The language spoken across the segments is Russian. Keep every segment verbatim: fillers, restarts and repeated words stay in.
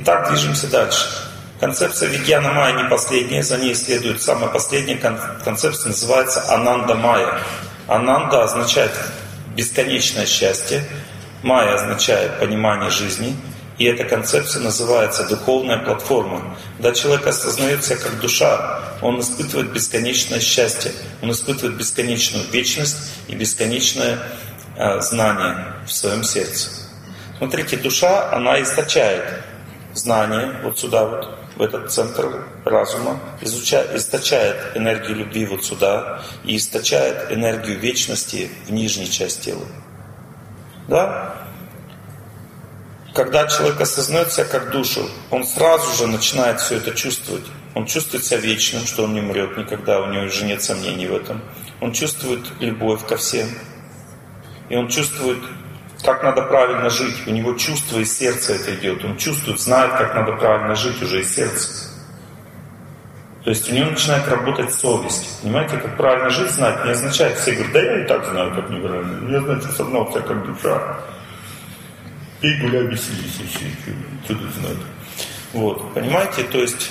Итак, движемся дальше. Концепция Вигьяна Майя не последняя, за ней следует самая последняя концепция, называется Ананда Майя. Ананда означает бесконечное счастье, Майя означает понимание жизни, и эта концепция называется духовная платформа. Когда человек осознает себя как душа, он испытывает бесконечное счастье, он испытывает бесконечную вечность и бесконечное э, знание в своем сердце. Смотрите, душа, она источает знание вот сюда вот, в этот центр разума, изучает, источает энергию любви вот сюда и источает энергию вечности в нижней части тела. Да? Когда человек осознает себя как душу, он сразу же начинает все это чувствовать. Он чувствует себя вечным, что он не умрет никогда, у него уже нет сомнений в этом. Он чувствует любовь ко всем. И он чувствует, как надо правильно жить. У него чувство из сердца это идет. Он чувствует, знает, как надо правильно жить уже из сердца. То есть у него начинает работать совесть. Понимаете, как правильно жить знать не означает, все говорят, да я и так знаю, как неправильно. Я, значит, осознал себя как душа. Пей, гуляй, веселись, и все, кто тут знает. Вот, понимаете, то есть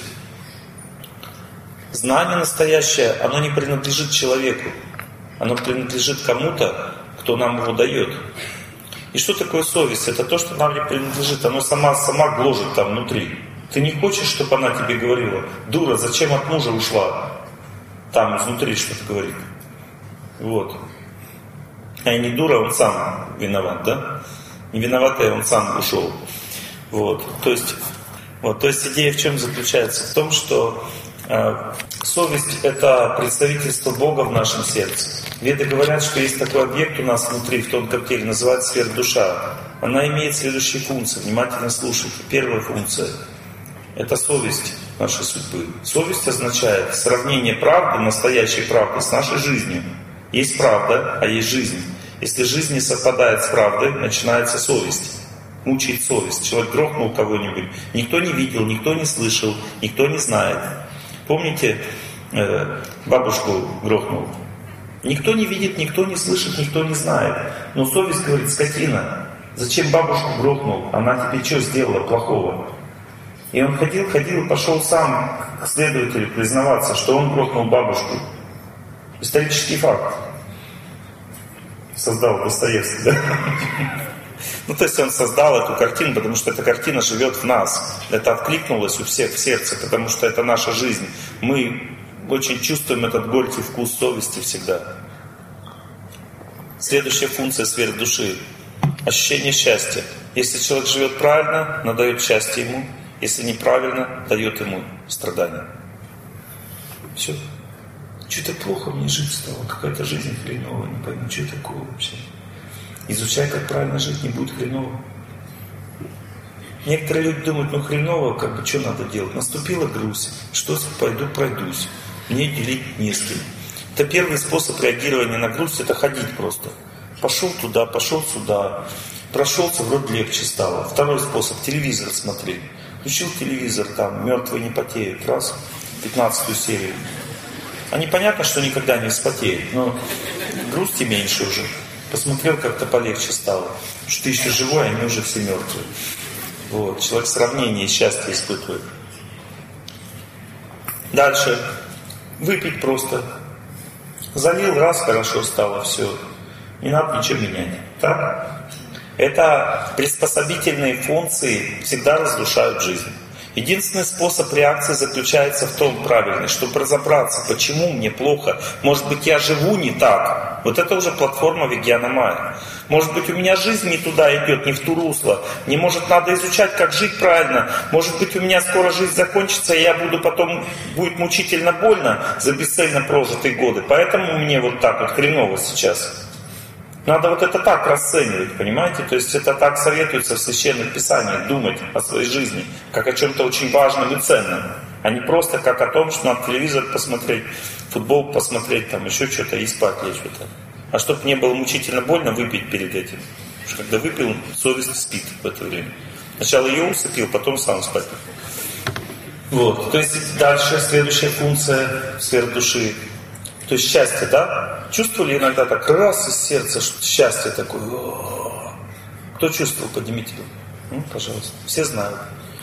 знание настоящее, оно не принадлежит человеку. Оно принадлежит кому-то, кто нам его дает. И что такое совесть? Это то, что нам не принадлежит. Оно сама, сама гложет там внутри. Ты не хочешь, чтобы она тебе говорила, дура, зачем от мужа ушла? Там изнутри что-то говорит. Вот. А и не дура, он сам виноват, да? Не виноватый, он сам ушел. Вот. То есть, вот. То есть идея в чем заключается? В том, что э, совесть — это представительство Бога в нашем сердце. Веды говорят, что есть такой объект у нас внутри, в тонком теле, называется сверхдуша. Она имеет следующие функции. Внимательно слушайте. Первая функция — это совесть нашей судьбы. Совесть означает сравнение правды, настоящей правды, с нашей жизнью. Есть правда, а есть жизнь. Если жизнь не совпадает с правдой, начинается совесть. Мучает совесть. Человек грохнул кого-нибудь. Никто не видел, никто не слышал, никто не знает. Помните, бабушку грохнул? Никто не видит, никто не слышит, никто не знает. Но совесть говорит, скотина, зачем бабушку грохнул? Она тебе что сделала плохого? И он ходил, ходил и пошел сам к следователю признаваться, что он грохнул бабушку. Исторический факт. Создал Достоевский, да? Ну, то есть он создал эту картину, потому что эта картина живет в нас. Это откликнулось у всех в сердце, потому что это наша жизнь. Мы очень чувствуем этот горький вкус совести всегда. Следующая функция сферы души — ощущение счастья. Если человек живет правильно, она дает счастье ему. Если неправильно, дает ему страдания. Все. Что-то плохо мне жить стало, какая-то жизнь хреновая, не пойму, что такое вообще. Изучай, как правильно жить, не будет хреново. Некоторые люди думают, ну хреново, как бы что надо делать? Наступила грусть, что пойду пройдусь, мне делить не с кем. Это первый способ реагирования на грусть, это ходить просто. Пошел туда, пошел сюда, прошелся, вроде легче стало. Второй способ, телевизор смотреть. Включил телевизор, там, мертвые не потеют, раз, пятнадцатую серию. Они понятно, что никогда не вспотеют, но грусти меньше уже. Посмотрел, как-то полегче стало. Потому что ты еще живой, они уже все мертвые. Вот. Человек сравнение счастья испытывает. Дальше. Выпить просто. Залил, раз, хорошо стало, все. Не надо ничего менять. Так? Это приспособительные функции всегда разрушают жизнь. Единственный способ реакции заключается в том, правильный, чтобы разобраться, почему мне плохо. Может быть, я живу не так. Вот это уже платформа Вигьяна Майя. Может быть, у меня жизнь не туда идет, не в ту русло. Не может, надо изучать, как жить правильно. Может быть, у меня скоро жизнь закончится, и я буду потом, будет мучительно больно за бесцельно прожитые годы. Поэтому мне вот так вот хреново сейчас. Надо вот это так расценивать, понимаете? То есть это так советуется в Священных Писаниях, думать о своей жизни, как о чем-то очень важном и ценном, а не просто как о том, что надо телевизор посмотреть, футбол посмотреть, там еще что-то и спать лечь. Вот. А чтобы не было мучительно больно, выпить перед этим. Потому что когда выпил, совесть спит в это время. Сначала ее усыпил, потом сам спать. Вот. То есть дальше следующая функция сферы души. То есть счастье, да? Чувствовали иногда так раз из сердца, что счастье такое? О-о-о. Кто чувствовал? Поднимите руку. Ну, пожалуйста. Все знают.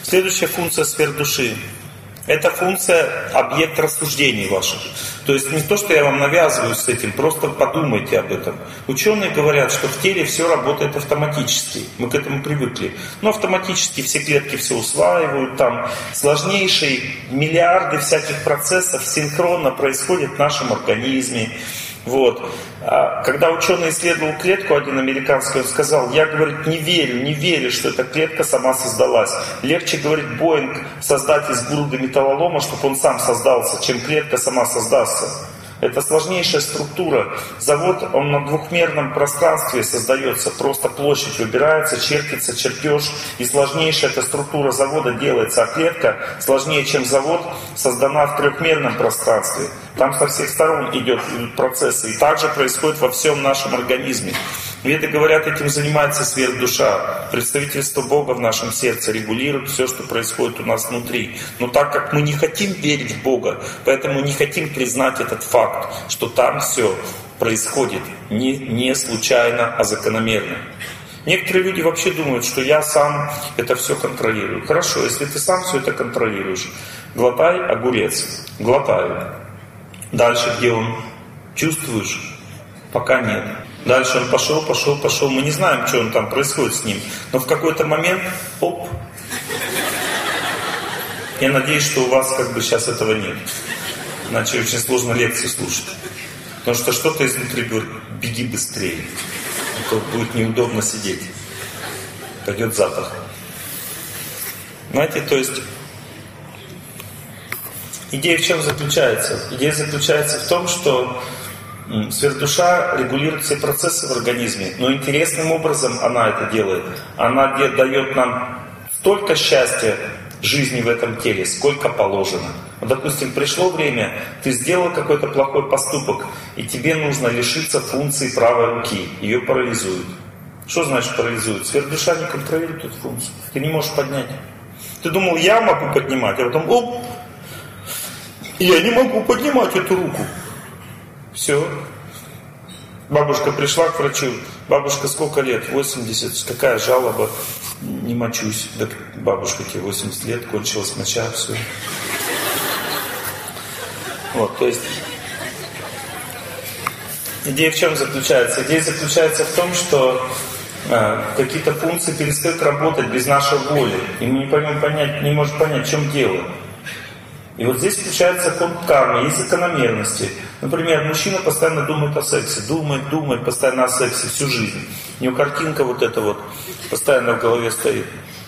Следующая функция сверхдуши. Это функция объект рассуждений ваших. То есть не то, что я вам навязываю с этим, просто подумайте об этом. Ученые говорят, что в теле все работает автоматически. Мы к этому привыкли. Но автоматически все клетки все усваивают. Там сложнейшие миллиарды всяких процессов синхронно происходят в нашем организме. Вот. А когда ученый исследовал клетку, один американский, он сказал: я, говорит, не верю, не верю, что эта клетка сама создалась. Легче, говорит, Боинг создать из груды металлолома, чтобы он сам создался, чем клетка сама создастся. Это сложнейшая структура. Завод, он на двухмерном пространстве создается. Просто площадь выбирается, чертится чертеж. И сложнейшая эта структура завода делается. А клетка сложнее, чем завод, создана в трехмерном пространстве. Там со всех сторон идет процессы. И так же происходит во всем нашем организме. Веды говорят, этим занимается сверхдуша. Представительство Бога в нашем сердце регулирует все, что происходит у нас внутри. Но так как мы не хотим верить в Бога, поэтому не хотим признать этот факт, что там все происходит не, не случайно, а закономерно. Некоторые люди вообще думают, что я сам это все контролирую. Хорошо, если ты сам все это контролируешь, глотай огурец. Глотаю. Дальше где он? Чувствуешь? Пока нет. Дальше он пошел, пошел, пошел. Мы не знаем, что он там происходит с ним. Но в какой-то момент, оп. Я надеюсь, что у вас как бы сейчас этого нет. Иначе очень сложно лекции слушать. Потому что что-то изнутри говорит: беги быстрее. А то будет неудобно сидеть. Пойдет запах. Знаете, то есть идея в чем заключается? Идея заключается в том, что сверхдуша регулирует все процессы в организме, но интересным образом она это делает. Она дает нам столько счастья жизни в этом теле, сколько положено. Вот, допустим, пришло время, ты сделал какой-то плохой поступок, и тебе нужно лишиться функции правой руки. Ее парализуют. Что значит парализуют? Сверхдуша не контролирует эту функцию. Ты не можешь поднять. Ты думал, я могу поднимать, а потом, оп, я не могу поднимать эту руку. Все. Бабушка пришла к врачу. Бабушка, сколько лет? восемьдесят. Какая жалоба? Не мочусь. Да, бабушка, тебе восемьдесят лет, кончилась моча, все. Вот, то есть идея в чем заключается? Идея заключается в том, что э, какие-то функции перестают работать без нашей воли. И мы не поймем понять, не можем понять, в чем дело. И вот здесь включается закон кармы, есть закономерности. Например, мужчина постоянно думает о сексе, думает, думает постоянно о сексе всю жизнь. У него картинка вот эта вот постоянно в голове стоит.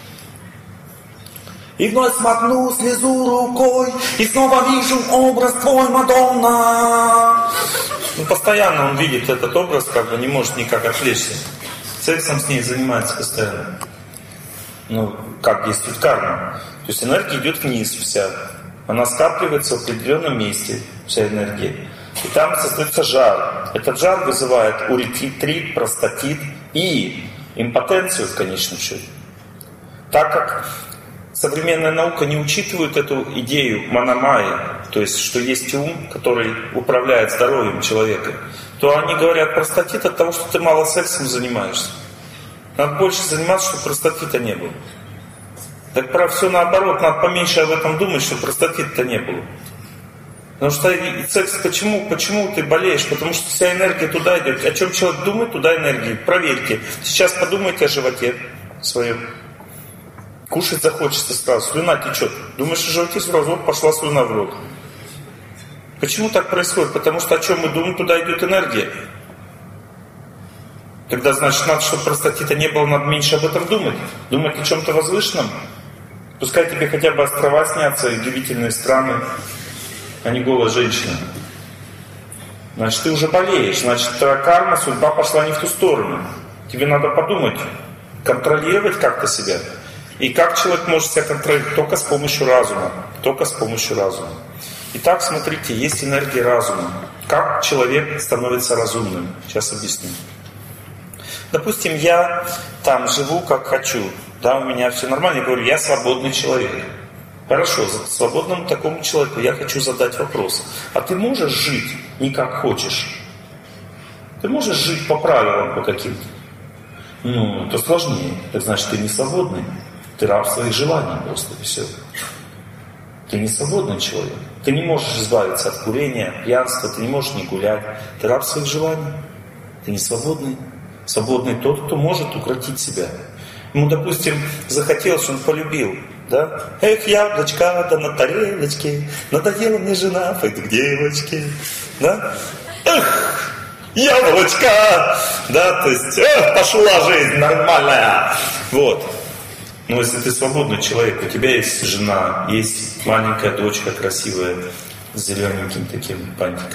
И вновь смахну слезу рукой, и снова вижу образ твой, Мадонна. Ну, постоянно он видит этот образ, как бы не может никак отвлечься. Сексом с ней занимается постоянно. Ну, как действует карма? То есть энергия идет вниз вся. Она скапливается в определенном месте, вся энергия. И там создается жар. Этот жар вызывает уретрит, простатит и импотенцию в конечном счете. Так как современная наука не учитывает эту идею манамайи, то есть что есть ум, который управляет здоровьем человека, то они говорят, простатит от того, что ты мало сексом занимаешься. Надо больше заниматься, чтобы простатита не было. Так про все наоборот, надо поменьше об этом думать, чтобы простатита не было. Потому что секс, почему, почему ты болеешь? Потому что вся энергия туда идет. О чем человек думает, туда энергия. Проверьте. Сейчас подумайте о животе своем. Кушать захочется сразу, слюна течет. Думаешь о животе, сразу вот пошла слюна в рот. Почему так происходит? Потому что о чем мы думаем, туда идет энергия. Тогда, значит, надо, чтобы простатита не было, надо меньше об этом думать. Думать о чем-то возвышенном. Пускай тебе хотя бы острова снятся и удивительные страны, а не голая женщина. Значит, ты уже болеешь. Значит, твоя карма, судьба пошла не в ту сторону. Тебе надо подумать, контролировать как-то себя. И как человек может себя контролировать? Только с помощью разума. Только с помощью разума. Итак, смотрите, есть энергия разума. Как человек становится разумным? Сейчас объясню. Допустим, я там живу как хочу, да, у меня все нормально, я говорю, я свободный человек. Хорошо, свободному такому человеку я хочу задать вопрос. А ты можешь жить не как хочешь? Ты можешь жить по правилам по каким-то? Ну, это сложнее. Так значит, ты не свободный. Ты раб своих желаний просто, и все. Ты не свободный человек. Ты не можешь избавиться от курения, пьянства, ты не можешь не гулять. Ты раб своих желаний. Ты не свободный. Свободный тот, кто может укротить себя. Ему, допустим, захотелось, он полюбил. Да? Эх, яблочко, да на тарелочке, надоела мне жена, пойду к девочке. Да? Эх, яблочко! Да, то есть, эх, пошла жизнь нормальная. Вот. Но если ты свободный человек, у тебя есть жена, есть маленькая дочка красивая, с зелененьким таким бантиком.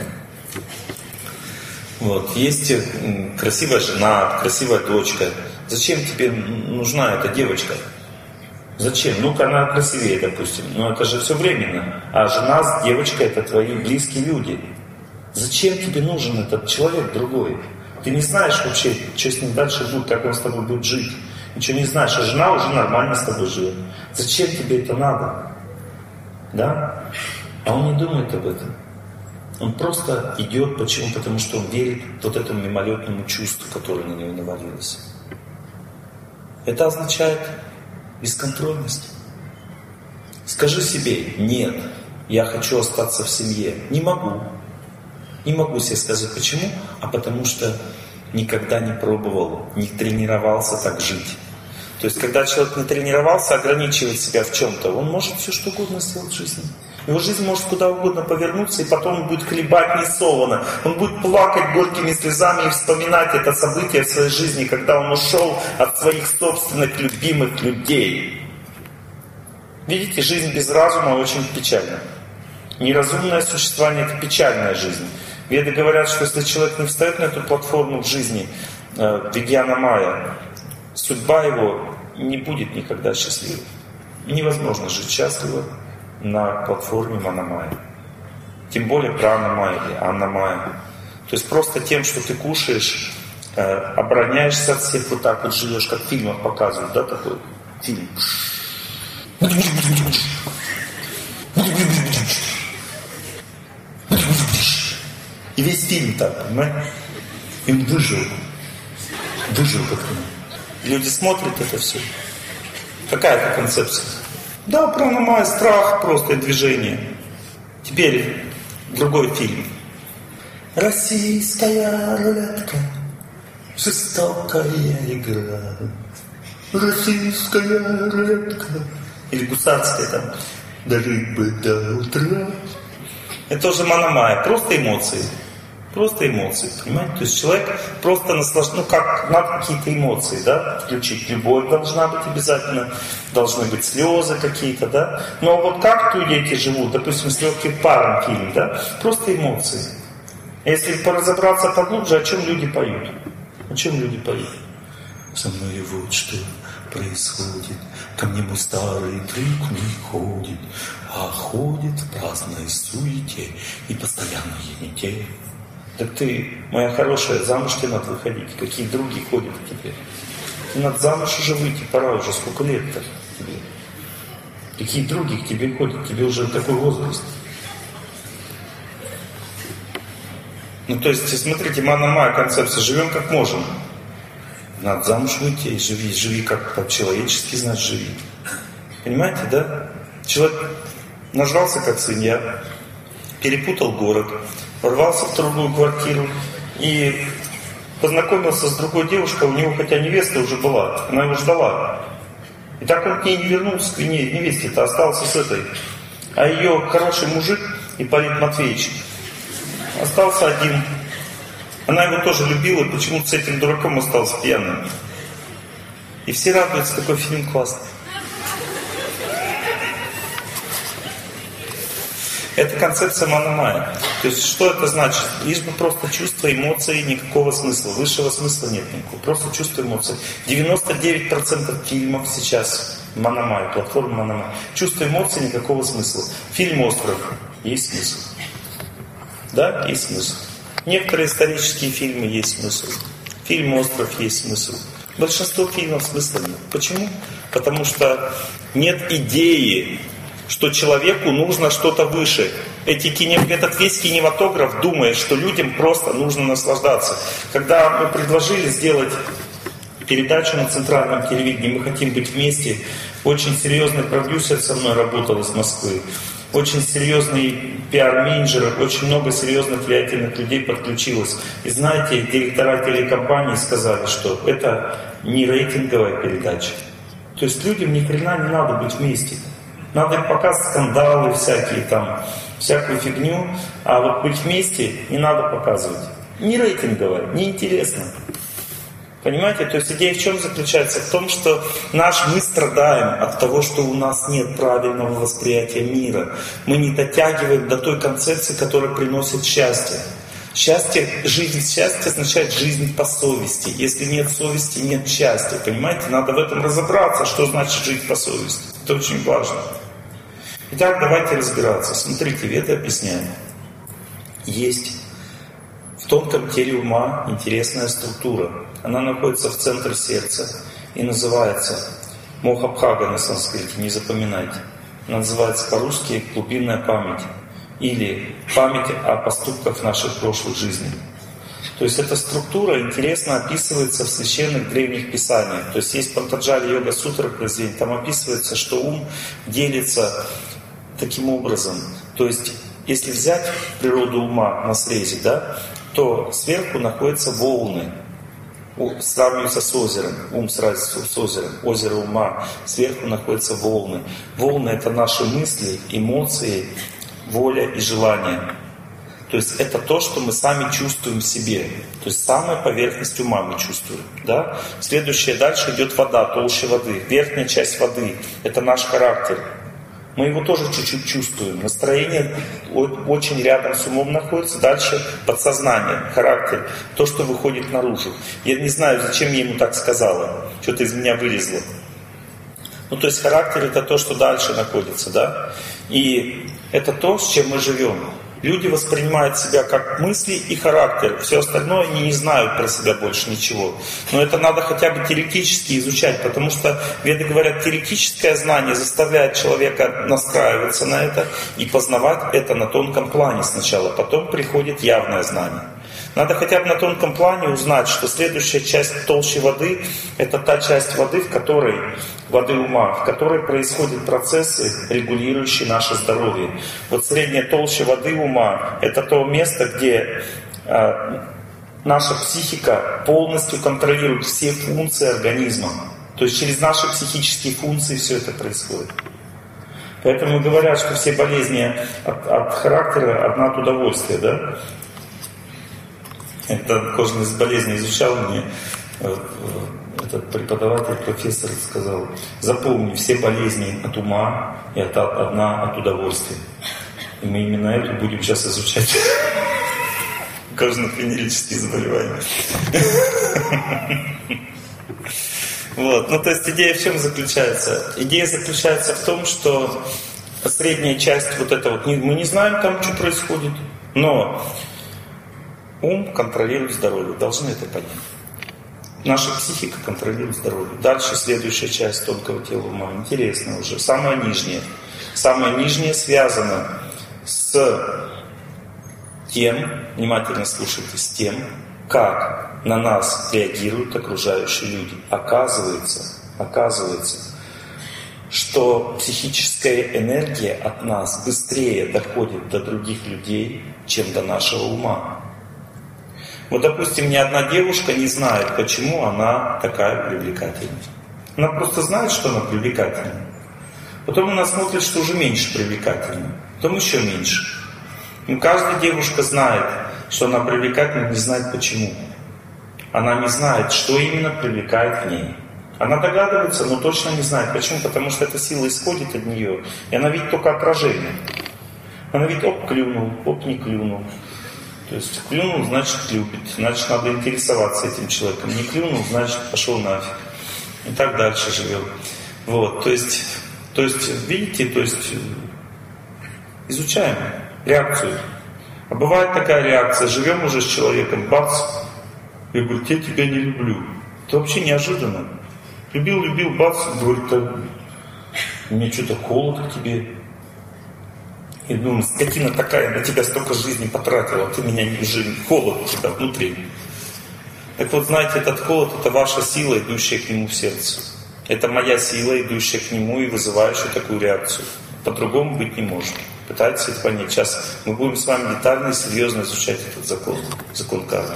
Вот. Есть красивая жена, красивая дочка. Зачем тебе нужна эта девочка? Зачем? Ну-ка, она красивее, допустим. Но это же все временно. А жена с девочкой — это твои близкие люди. Зачем тебе нужен этот человек другой? Ты не знаешь вообще, что с ним дальше будет, как он с тобой будет жить. Ничего не знаешь, а жена уже нормально с тобой живет. Зачем тебе это надо? Да? А он не думает об этом. Он просто идет. Почему? Потому что он верит вот этому мимолетному чувству, которое на него навалилось. Это означает бесконтрольность. Скажи себе: нет, я хочу остаться в семье. Не могу. Не могу себе сказать почему, а потому что никогда не пробовал, не тренировался так жить. То есть, когда человек не тренировался ограничивать себя в чем-то, он может все что угодно сделать в жизни. Его жизнь может куда угодно повернуться, и потом он будет хлебать несолоно. Он будет плакать горькими слезами и вспоминать это событие в своей жизни, когда он ушел от своих собственных любимых людей. Видите, жизнь без разума очень печальна. Неразумное существование — это печальная жизнь. Веды говорят, что если человек не встает на эту платформу в жизни, э, Вигьяна Майя, судьба его не будет никогда счастливой. Невозможно жить счастливо на платформе Манамайя. Тем более Прана Майя или Анна Майя. То есть просто тем, что ты кушаешь, э, обороняешься от всех, вот так вот живешь, как в фильмах показывают, да, такой фильм. И весь фильм так, понимаете? И он выжил. Выжил как-то. Люди смотрят это все. Какая это концепция? Да, пранамайя, страх просто и движение. Теперь другой фильм. Российская рулетка, жестокая игра. Российская рулетка. Или гусарская там. Дожить бы до утра. Это тоже манамайя, просто эмоции. Просто эмоции, понимаете? То есть человек просто наслаждается, ну как, надо какие-то эмоции, да, включить. Любовь должна быть обязательно, должны быть слезы какие-то, да. Но вот как тут дети живут, допустим, с легким паром фильм, да, просто эмоции. Если поразобраться поглубже, о чем люди поют? О чем люди поют? Со мной вот что происходит, ко мне мой старый друг не ходит, а ходит в праздной суете и постоянно ените. Так ты, моя хорошая, замуж тебе надо выходить. Какие други ходят к тебе? Тебе надо замуж уже выйти, пора уже, сколько лет-то тебе? Какие други к тебе ходят? Тебе уже такой возраст. Ну то есть, смотрите, манамайя концепция, живем как можем. Надо замуж выйти и живи, живи как по-человечески, значит, живи. Понимаете, да? Человек нажрался как свинья, перепутал город, ворвался в другую квартиру и познакомился с другой девушкой, у него хотя невеста уже была, она его ждала. И так он к ней не вернулся, к ней, невесте-то остался с этой. А ее хороший мужик, Ипполит Матвеевич, остался один. Она его тоже любила, и почему-то с этим дураком остался пьяным. И все радуются, такой фильм классный. Это концепция манамайя. То есть, что это значит? Лишь бы просто чувство, эмоции, никакого смысла. Высшего смысла нет никакого. Просто чувство, эмоции. девяносто девять процентов фильмов сейчас манамайя, платформа манамайя. Чувство, эмоций, никакого смысла. Фильм «Остров» есть смысл. Да, есть смысл. Некоторые исторические фильмы есть смысл. Фильм «Остров» есть смысл. Большинство фильмов смысла нет. Почему? Потому что нет идеи, что человеку нужно что-то выше. Эти кине... Этот весь кинематограф думает, что людям просто нужно наслаждаться. Когда мы предложили сделать передачу на центральном телевидении «Мы хотим быть вместе». Очень серьезный продюсер со мной работал из Москвы. Очень серьезный пиар-менеджер, очень много серьезных влиятельных людей подключилось. И знаете, директора телекомпании сказали, что это не рейтинговая передача. То есть людям ни хрена не надо быть вместе. Надо им показывать скандалы всякие там, всякую фигню, а вот быть вместе не надо показывать. Не рейтинговая, не интересно. Понимаете? То есть идея в чем заключается? В том, что наш, мы страдаем от того, что у нас нет правильного восприятия мира. Мы не дотягиваем до той концепции, которая приносит счастье. Счастье, жизнь счастья означает жизнь по совести. Если нет совести, нет счастья. Понимаете? Надо в этом разобраться, что значит жить по совести. Это очень важно. Итак, давайте разбираться. Смотрите, Веды объясняют. Есть в тонком теле ума интересная структура. Она находится в центре сердца и называется Мохабхага на санскрите, не запоминайте. Она называется по-русски глубинная память или память о поступках наших прошлых жизней. То есть эта структура интересно описывается в священных древних писаниях. То есть есть Пантаджали Йога Сутра произведение, там описывается, что ум делится таким образом. То есть если взять природу ума на срезе, да, то сверху находятся волны. Сравнивается с озером, ум сравнивается с озером, озеро ума, сверху находятся волны. Волны — это наши мысли, эмоции, воля и желание. То есть это то, что мы сами чувствуем в себе. То есть самая поверхность ума мы чувствуем. Да? Следующее, дальше идет вода, толще воды. Верхняя часть воды — это наш характер. Мы его тоже чуть-чуть чувствуем. Настроение очень рядом с умом находится. Дальше подсознание, характер, то, что выходит наружу. Я не знаю, зачем я ему так сказала. Что-то из меня вылезло. Ну, то есть характер — это то, что дальше находится, да? И это то, с чем мы живем. Люди воспринимают себя как мысли и характер. Все остальное они не знают про себя больше ничего. Но это надо хотя бы теоретически изучать, потому что Веды говорят, теоретическое знание заставляет человека настраиваться на это и познавать это на тонком плане сначала. Потом приходит явное знание. Надо хотя бы на тонком плане узнать, что следующая часть толщи воды — это та часть воды, в которой, воды ума, в которой происходят процессы, регулирующие наше здоровье. Вот средняя толща воды ума — это то место, где э, наша психика полностью контролирует все функции организма. То есть через наши психические функции все это происходит. Поэтому говорят, что все болезни от, от характера одна от удовольствия, да? Это кожные болезни изучал мне этот преподаватель, профессор сказал: запомни, все болезни от ума и от, одна от удовольствия. И мы именно это будем сейчас изучать. Кожно-венерические заболевания. Вот. Ну, то есть идея в чем заключается? Идея заключается в том, что средняя часть вот этого, вот, мы не знаем там, что происходит, но ум контролирует здоровье, должны это понять. Наша психика контролирует здоровье. Дальше следующая часть тонкого тела ума. Интересно уже. Самая нижняя. Самая нижняя связана с тем, внимательно слушайте, с тем, как на нас реагируют окружающие люди. Оказывается, оказывается, что психическая энергия от нас быстрее доходит до других людей, чем до нашего ума. Вот, допустим, ни одна девушка не знает, почему она такая привлекательная. Она просто знает, что она привлекательная. Потом она смотрит, что уже меньше привлекательная. Потом еще меньше. Но каждая девушка знает, что она привлекательна, не знает почему. Она не знает, что именно привлекает в ней. Она догадывается, но точно не знает. Почему? Потому что эта сила исходит от нее. И она видит только отражение. Она видит, оп, клюнул, оп, не клюнул. То есть клюнул, значит любит, значит надо интересоваться этим человеком. Не клюнул, значит пошел нафиг. И так дальше живем. Вот, то есть, то есть, видите, то есть изучаем реакцию. А бывает такая реакция, живем уже с человеком, бац, и говорит, я тебя не люблю. Это вообще неожиданно. Любил, любил, бац, говорит, мне что-то холод к тебе. И думаю, скотина такая, на тебя столько жизни потратила, ты меня не жил, холод у тебя внутри. Так вот, знаете, этот холод — это ваша сила, идущая к нему в сердце. Это моя сила, идущая к нему и вызывающая такую реакцию. По-другому быть не может. Пытайтесь это понять. Сейчас мы будем с вами детально и серьезно изучать этот закон, закон кармы.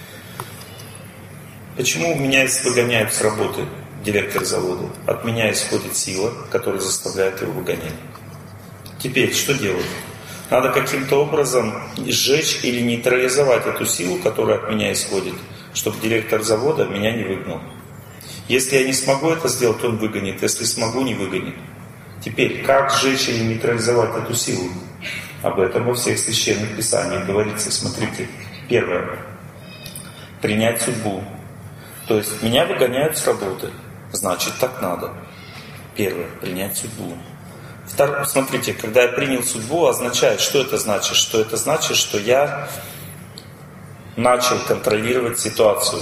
Почему меня выгоняют с работы директор завода? От меня исходит сила, которая заставляет его выгонять. Теперь что делать? Надо каким-то образом сжечь или нейтрализовать эту силу, которая от меня исходит, чтобы директор завода меня не выгнал. Если я не смогу это сделать, он выгонит. Если смогу, не выгонит. Теперь, как сжечь или нейтрализовать эту силу? Об этом во всех священных писаниях говорится. Смотрите. Первое. Принять судьбу. То есть, меня выгоняют с работы. Значит, так надо. Первое. Принять судьбу. Второе. Смотрите, когда я принял судьбу, означает, что это значит? Что это значит, что я начал контролировать ситуацию.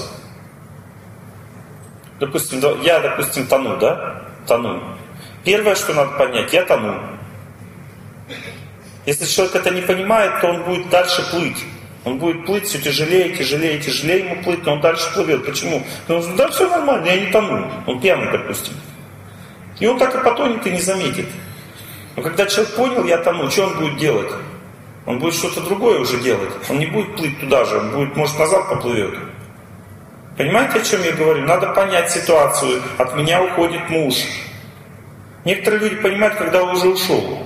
Допустим, я, допустим, тону, да? Тону. Первое, что надо понять, я тону. Если человек это не понимает, то он будет дальше плыть. Он будет плыть все тяжелее, тяжелее, тяжелее ему плыть, но он дальше плывет. Почему? Потому что да, все нормально, я не тону. Он пьяный, допустим. И он так и потонет и не заметит. Но когда человек понял, я тону, что он будет делать? Он будет что-то другое уже делать. Он не будет плыть туда же, он будет, может, назад поплывет. Понимаете, о чем я говорю? Надо понять ситуацию. От меня уходит муж. Некоторые люди понимают, когда он уже ушел.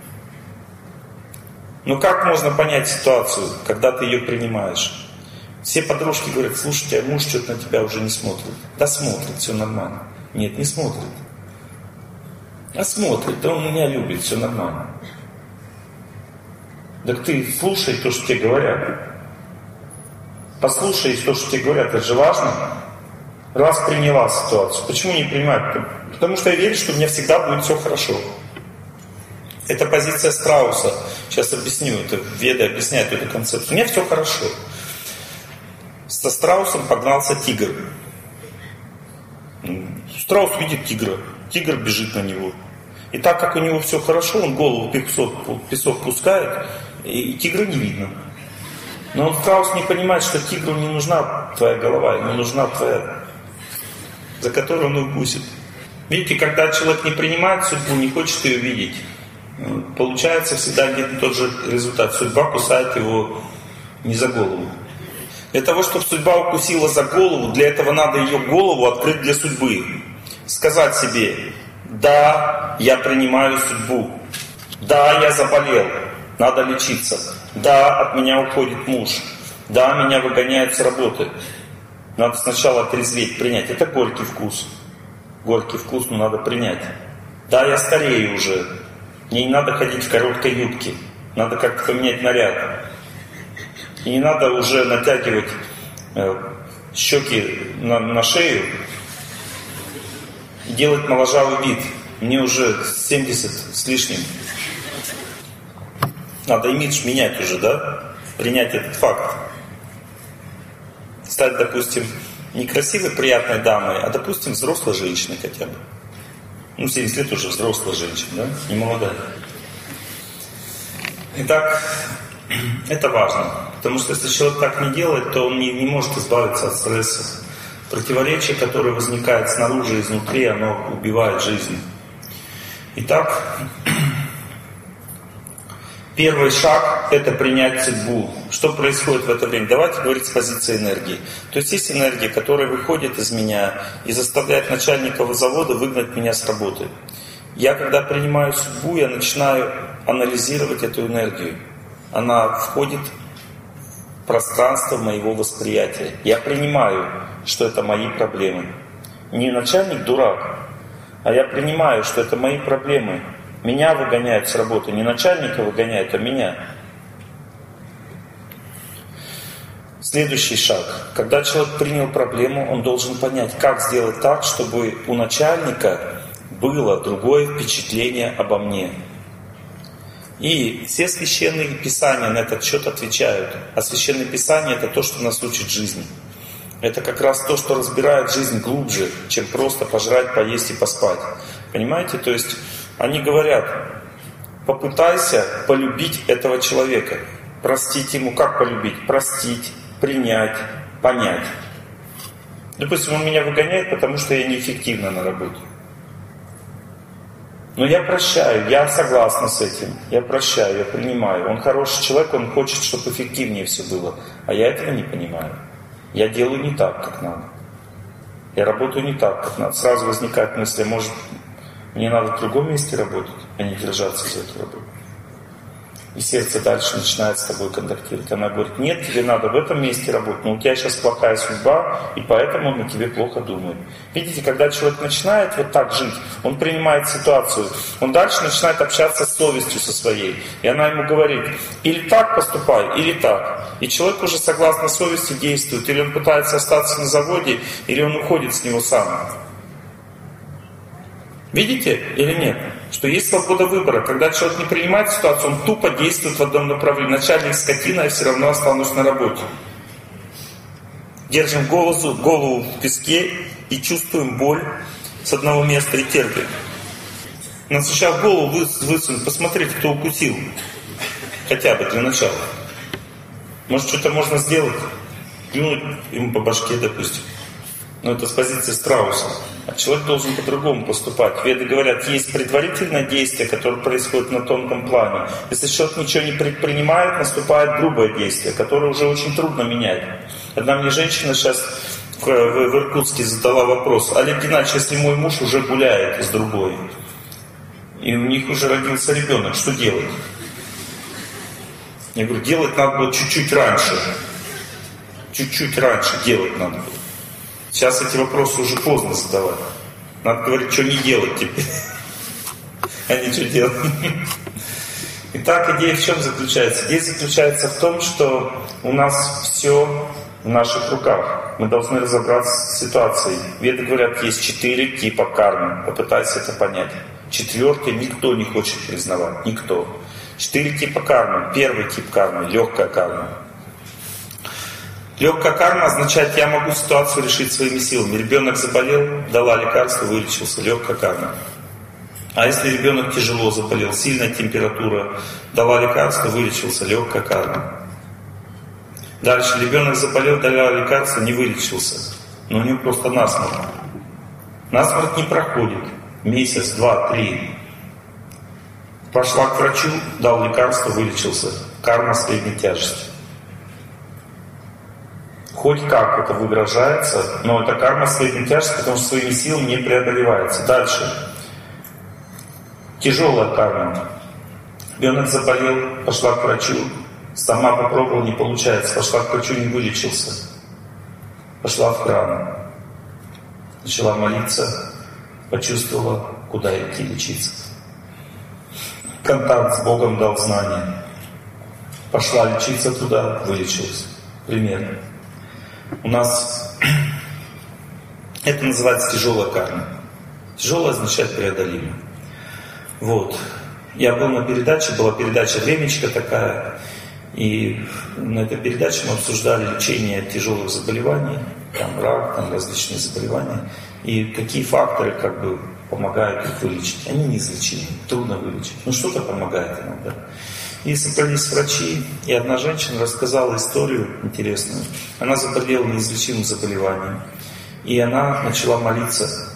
Но как можно понять ситуацию, когда ты ее принимаешь? Все подружки говорят: слушайте, а муж что-то на тебя уже не смотрит. Да смотрит, все нормально. Нет, не смотрит. А смотрит, да он меня любит, все нормально. Так ты слушай то, что тебе говорят. Послушай то, что тебе говорят, это же важно. Раз приняла ситуацию. Почему не принимать? Потому что я верю, что у меня всегда будет все хорошо. Это позиция страуса. Сейчас объясню, это Веды объясняют эту концепцию. У меня все хорошо. Со страусом погнался тигр. Страус видит тигра. Тигр бежит на него. И так как у него все хорошо, он голову в песок, песок пускает, и тигра не видно. Но он, страус, не понимает, что тигру не нужна твоя голова, ему нужна твоя, за которую он укусит. Видите, когда человек не принимает судьбу, не хочет ее видеть, получается всегда один и тот же результат. Судьба кусает его не за голову. Для того, чтобы судьба укусила за голову, для этого надо ее голову открыть для судьбы. Сказать себе: да, я принимаю судьбу. Да, я заболел. Надо лечиться. Да, от меня уходит муж. Да, меня выгоняют с работы. Надо сначала отрезветь, принять. Это горький вкус. Горький вкус, но надо принять. Да, я старею уже. Мне не надо ходить в короткой юбке. Надо как-то поменять наряд. И не надо уже натягивать э, щеки на, на шею и делать моложавый вид. Мне уже семьдесят с лишним. Надо имидж менять уже, да? Принять этот факт. Стать, допустим, не красивой, приятной дамой, а, допустим, взрослой женщиной хотя бы. Ну, семьдесят лет уже взрослая женщина, да? Не молодая. Итак, это важно. Потому что если человек так не делает, то он не, не может избавиться от стресса. Противоречие, которое возникает снаружи и изнутри, оно убивает жизнь. Итак, первый шаг – это принять судьбу. Что происходит в это время? Давайте говорить с позиции энергии. То есть есть энергия, которая выходит из меня и заставляет начальника завода выгнать меня с работы. Я, когда принимаю судьбу, я начинаю анализировать эту энергию. Она входит в пространство моего восприятия. Я принимаю, что это мои проблемы. Не начальник дурак, а я принимаю, что это мои проблемы. Меня выгоняют с работы. Не начальника выгоняют, а меня. Следующий шаг. Когда человек принял проблему, он должен понять, как сделать так, чтобы у начальника было другое впечатление обо мне. И все священные писания на этот счет отвечают. А священные писания — это то, что нас учит жизни. Это как раз то, что разбирает жизнь глубже, чем просто пожрать, поесть и поспать. Понимаете? То есть они говорят: попытайся полюбить этого человека. Простить ему. Как полюбить? Простить, принять, понять. Допустим, он меня выгоняет, потому что я неэффективна на работе. Но я прощаю, я согласна с этим. Я прощаю, я принимаю. Он хороший человек, он хочет, чтобы эффективнее все было. А я этого не понимаю. Я делаю не так, как надо. Я работаю не так, как надо. Сразу возникает мысль, может, мне надо в другом месте работать, а не держаться за эту работу. И сердце дальше начинает с тобой контактировать. Она говорит, нет, тебе надо в этом месте работать, но у тебя сейчас плохая судьба, и поэтому он о тебе плохо думает. Видите, когда человек начинает вот так жить, он принимает ситуацию, он дальше начинает общаться с совестью со своей. И она ему говорит, или так поступай, или так. И человек уже согласно совести действует, или он пытается остаться на заводе, или он уходит с него сам. Видите или нет? Что есть свобода выбора. Когда человек не принимает ситуацию, он тупо действует в одном направлении. Начальник скотина, я все равно останусь на работе. Держим голову, голову в песке и чувствуем боль с одного места и терпим. Но сначала голову высунуть, посмотреть, кто укусил. Хотя бы для начала. Может, что-то можно сделать? Плюнуть ему по башке, допустим. Но это с позиции страуса. А человек должен по-другому поступать. Веды говорят, есть предварительное действие, которое происходит на тонком плане. Если человек ничего не предпринимает, наступает грубое действие, которое уже очень трудно менять. Одна мне женщина сейчас в, в, в Иркутске задала вопрос. Олег Геннадьевич, если мой муж уже гуляет с другой, и у них уже родился ребенок, что делать? Я говорю, делать надо было чуть-чуть раньше. Чуть-чуть раньше делать надо было. Сейчас эти вопросы уже поздно задавать. Надо говорить, что не делать теперь, а не что делать. Итак, идея в чем заключается? Идея заключается в том, что у нас все в наших руках. Мы должны разобраться с ситуацией. Веды говорят, есть четыре типа кармы. Попытайся это понять. Четвертый никто не хочет признавать. Никто. Четыре типа кармы. Первый тип кармы – легкая карма. Легкая карма означает, я могу ситуацию решить своими силами. Ребенок заболел, дала лекарство, вылечился. Легкая карма. А если ребенок тяжело заболел, сильная температура, дала лекарство, вылечился. Легкая карма. Дальше ребенок заболел, дала лекарство, не вылечился. Но у него просто насморк. Насморк не проходит. Месяц, два, три. Пошла к врачу, дал лекарство, вылечился. Карма средней тяжести. Хоть как это выражается, но это карма средней тяжести, потому что своими силами не преодолевается. Дальше. Тяжелая карма. Ребенок заболел, пошла к врачу, сама попробовала, не получается. Пошла к врачу, не вылечился. Пошла в храм. Начала молиться, почувствовала, куда идти лечиться. Контакт с Богом дал знания. Пошла лечиться туда, вылечилась. Пример. У нас это называется тяжелая карма. Тяжелая означает преодолимая. Вот. Я был на передаче, была передача «Времечко» такая. И на этой передаче мы обсуждали лечение тяжелых заболеваний. Там рак, там различные заболевания. И какие факторы как бы помогают их вылечить. Они неизлечимы, трудно вылечить. Но что-то помогает иногда. И собрались врачи, и одна женщина рассказала историю интересную. Она заболела неизлечимым заболеванием. И она начала молиться.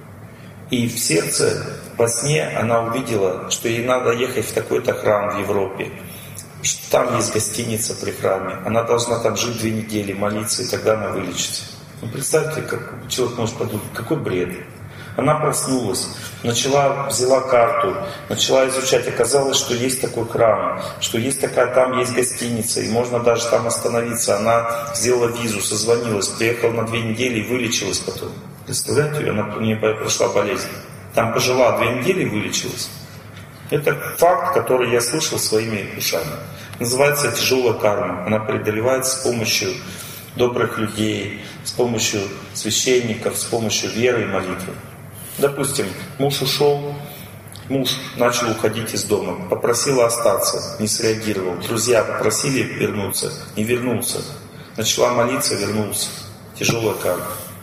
И в сердце, во сне, она увидела, что ей надо ехать в такой-то храм в Европе. Что там есть гостиница при храме. Она должна там жить две недели, молиться, и тогда она вылечится. Ну, представьте, как человек может подумать, какой бред. Она проснулась, начала, взяла карту, начала изучать. Оказалось, что есть такой храм, что есть такая, там есть гостиница, и можно даже там остановиться. Она сделала визу, созвонилась, приехала на две недели и вылечилась потом. Представляете, она, у нее прошла болезнь. Там пожила две недели и вылечилась. Это факт, который я слышал своими ушами. Называется тяжелая карма. Она преодолевается с помощью добрых людей, с помощью священников, с помощью веры и молитвы. Допустим, муж ушел, муж начал уходить из дома, попросила остаться, не среагировал. Друзья попросили вернуться, не вернулся. Начала молиться, вернулся. Тяжелая карма.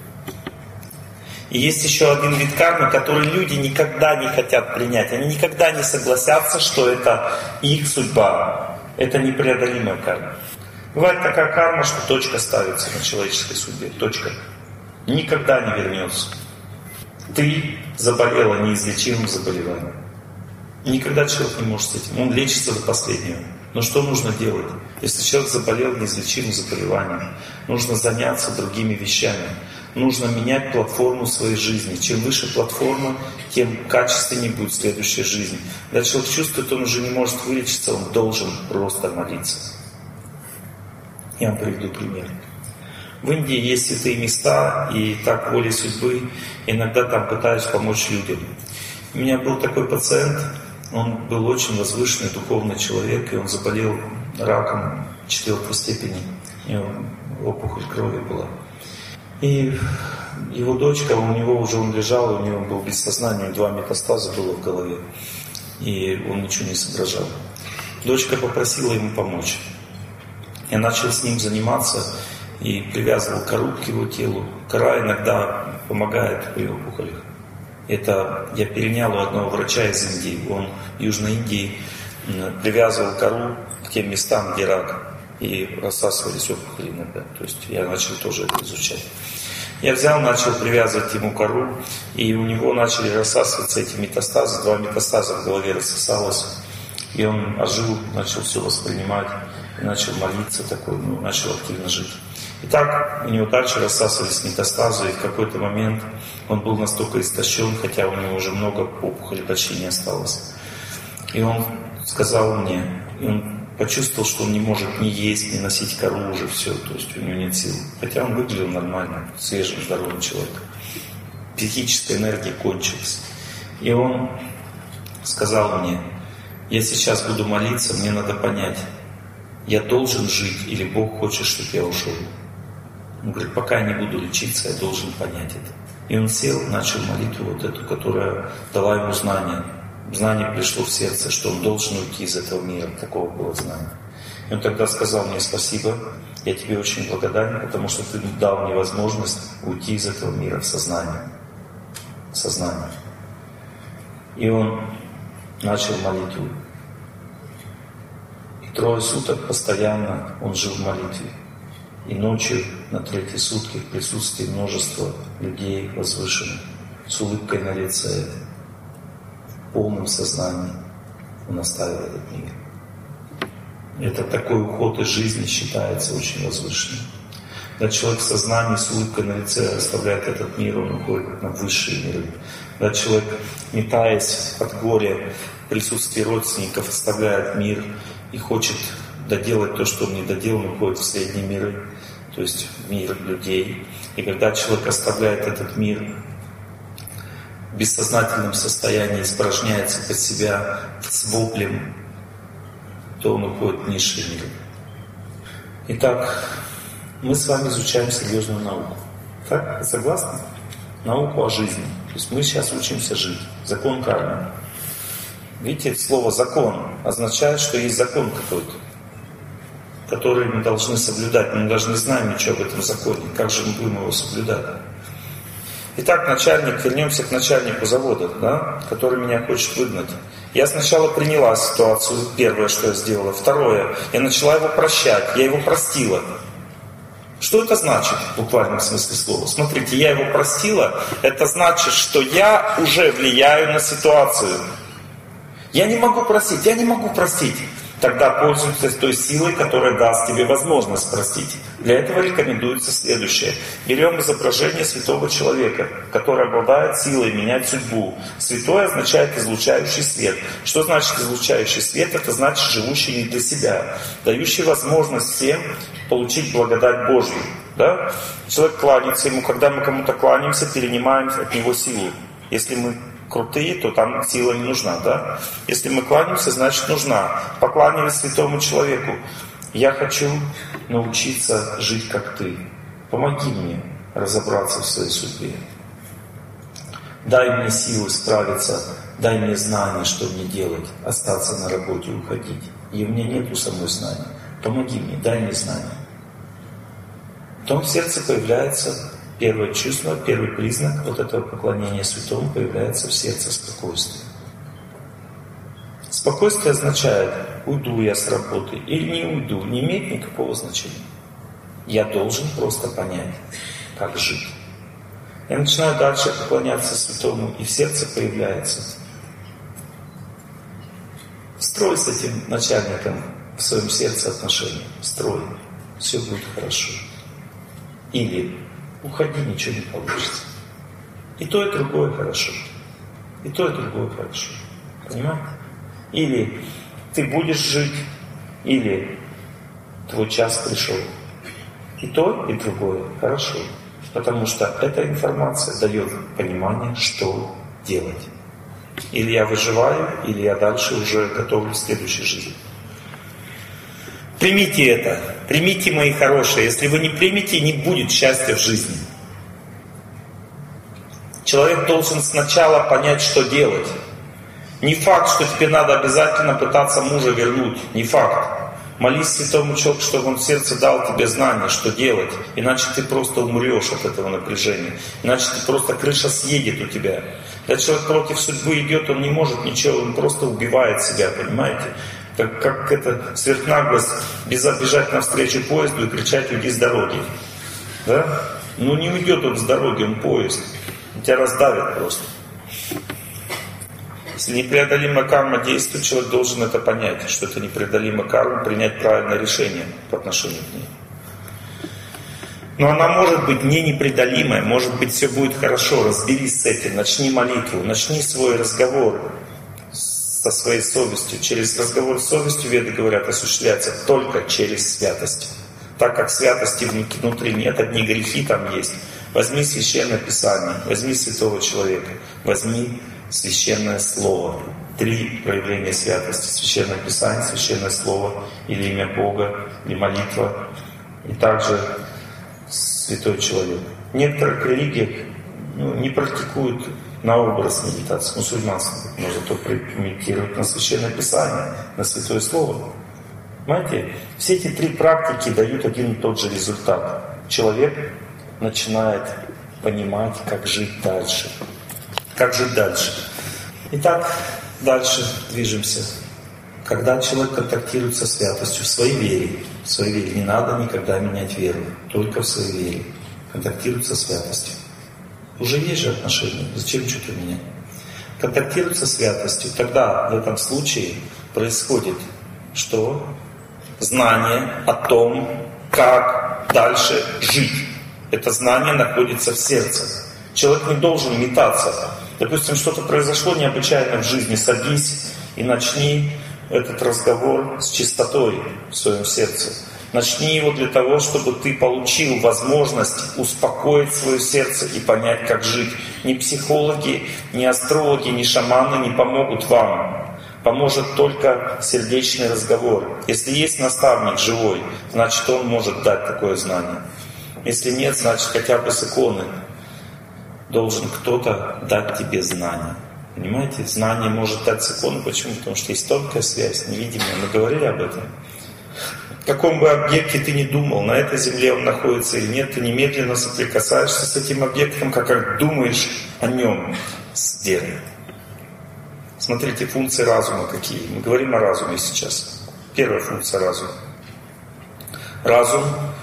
И есть еще один вид кармы, который люди никогда не хотят принять. Они никогда не согласятся, что это их судьба. Это непреодолимая карма. Бывает такая карма, что точка ставится на человеческой судьбе. Точка. Никогда не вернется. Ты заболела неизлечимым заболеванием. Никогда человек не может с этим. Он лечится до последнего. Но что нужно делать? Если человек заболел неизлечимым заболеванием, нужно заняться другими вещами. Нужно менять платформу своей жизни. Чем выше платформа, тем качественнее будет следующая жизнь. Когда человек чувствует, он уже не может вылечиться, он должен просто молиться. Я вам приведу пример. В Индии есть святые места, и так волей судьбы иногда там пытаюсь помочь людям. У меня был такой пациент, он был очень возвышенный духовный человек, и он заболел раком четвертой степени. У него опухоль крови была. И его дочка, у него уже он лежал, у него был без сознания, два метастаза было в голове, и он ничего не соображал. Дочка попросила ему помочь. Я начал с ним заниматься и привязывал кору к его телу. Кора иногда помогает при опухолях. Это я перенял у одного врача из Индии. Он в Южной Индии привязывал кору к тем местам, где рак. И рассасывались опухоли иногда. То есть я начал тоже это изучать. Я взял, начал привязывать ему кору, и у него начали рассасываться эти метастазы. Два метастаза в голове рассосалось. И он ожил, начал все воспринимать, и начал молиться такой, ну, начал активно жить. И так у него дальше рассасывались метастазы, и в какой-то момент он был настолько истощен, хотя у него уже много опухолей почти не осталось. И он сказал мне, и он почувствовал, что он не может ни есть, ни носить кору уже, все, то есть у него нет сил. Хотя он выглядел нормально, свежим, здоровым человеком. Психическая энергия кончилась. И он сказал мне, я сейчас буду молиться, мне надо понять, я должен жить или Бог хочет, чтобы я ушел. Он говорит, пока я не буду лечиться, я должен понять это. И он сел, начал молитву вот эту, которая дала ему знание. Знание пришло в сердце, что он должен уйти из этого мира. Такого было знание. И он тогда сказал мне спасибо, я тебе очень благодарен, потому что ты дал мне возможность уйти из этого мира в сознание. В сознание. И он начал молитву. И трое суток постоянно он жил в молитве. И ночью на третьи сутки в присутствии множества людей возвышенных, с улыбкой на лице, в полном сознании он оставил этот мир. Это такой уход из жизни считается очень возвышенным. Когда человек в сознании с улыбкой на лице оставляет этот мир, он уходит на высшие миры. Когда человек, метаясь от горя в присутствии родственников, оставляет мир и хочет доделать то, что он не доделал, он уходит в средние миры, то есть в мир людей. И когда человек оставляет этот мир в бессознательном состоянии, испражняется под себя с воплем, то он уходит в низшие миры. Итак, мы с вами изучаем серьезную науку. Так? Согласны? Науку о жизни. То есть мы сейчас учимся жить. Закон кармы. Видите, слово «закон» означает, что есть закон какой-то, который мы должны соблюдать. Мы даже не знаем ничего об этом законе. Как же мы будем его соблюдать? Итак, начальник, вернемся к начальнику завода, да, который меня хочет выгнать. Я сначала приняла ситуацию, первое, что я сделала. Второе, я начала его прощать, я его простила. Что это значит в буквальном смысле слова? Смотрите, я его простила, это значит, что я уже влияю на ситуацию. Я не могу простить, я не могу простить. Тогда пользуйся той силой, которая даст тебе возможность простить. Для этого рекомендуется следующее. Берем изображение святого человека, который обладает силой менять судьбу. Святой означает излучающий свет. Что значит излучающий свет? Это значит живущий не для себя, дающий возможность всем получить благодать Божью. Да? Человек кланяется ему, когда мы кому-то кланяемся, перенимаем от него силу. Если мы крутые, то там сила не нужна, да? Если мы кланяемся, значит нужна. Покланялись святому человеку. Я хочу научиться жить как ты. Помоги мне разобраться в своей судьбе. Дай мне силы справиться, дай мне знания, что мне делать, остаться на работе, уходить. И у меня нету самой знаний. Помоги мне, дай мне знания. Потом в сердце появляется первое чувство, первый признак вот этого поклонения святому появляется в сердце спокойствие. Спокойствие означает, уйду я с работы или не уйду, не имеет никакого значения. Я должен просто понять, как жить. Я начинаю дальше поклоняться Святому, и в сердце появляется. Строй с этим начальником в своем сердце отношения. Строй. Все будет хорошо. Или уходи, ничего не получится. И то, и другое хорошо. И то, и другое хорошо. Понимаете? Или ты будешь жить, или твой час пришел. И то, и другое хорошо. Потому что эта информация дает понимание, что делать. Или я выживаю, или я дальше уже готовлю к следующей жизни. Примите это. Примите, мои хорошие. Если вы не примете, не будет счастья в жизни. Человек должен сначала понять, что делать. Не факт, что тебе надо обязательно пытаться мужа вернуть. Не факт. Молись Святому Человеку, чтобы он в сердце дал тебе знание, что делать. Иначе ты просто умрешь от этого напряжения. Иначе ты просто крыша съедет у тебя. Когда человек против судьбы идет, он не может ничего, он просто убивает себя, понимаете? Как, как это сверхнаглость бежать навстречу поезду и кричать: уйди с дороги. Да? Ну не уйдет он с дороги, он поезд. Тебя раздавит просто. Если непреодолимая карма действует, человек должен это понять, что это непреодолимая карма, принять правильное решение по отношению к ней. Но она может быть не непреодолимая, может быть все будет хорошо, разберись с этим, начни молитву, начни свой разговор со своей совестью. Через разговор с совестью, веды говорят, осуществляется только через святость. Так как святости внутри нет, одни грехи там есть. Возьми Священное Писание, возьми святого человека, возьми Священное Слово. Три проявления святости. Священное Писание, Священное Слово, или имя Бога, или молитва. И также святой человек. В некоторых религиях ну, не практикуют на образ медитации, мусульманство, но зато медитируют на Священное Писание, на Святое Слово. Понимаете, все эти три практики дают один и тот же результат. Человек начинает понимать, как жить дальше. Как жить дальше? Итак, дальше движемся. Когда человек контактирует со святостью в своей вере, в своей вере, не надо никогда менять веру, только в своей вере. Контактирует со святостью. Уже есть же отношения, зачем что-то менять? Контактирует со святостью. Тогда в этом случае происходит что? Знание о том, как дальше жить. Это знание находится в сердце. Человек не должен метаться. Допустим, что-то произошло необычайно в жизни. Садись и начни этот разговор с чистотой в своем сердце. Начни его для того, чтобы ты получил возможность успокоить свое сердце и понять, как жить. Ни психологи, ни астрологи, ни шаманы не помогут вам. Поможет только сердечный разговор. Если есть наставник живой, значит он может дать такое знание. Если нет, значит хотя бы с иконы должен кто-то дать тебе знание. Понимаете? Знание может дать с иконы. Почему? Потому что есть тонкая связь, невидимая. Мы говорили об этом. В каком бы объекте ты ни думал, на этой земле он находится или нет, ты немедленно соприкасаешься с этим объектом, как думаешь о нем с верой. Смотрите, функции разума какие. Мы говорим о разуме сейчас. Первая функция разума. Разум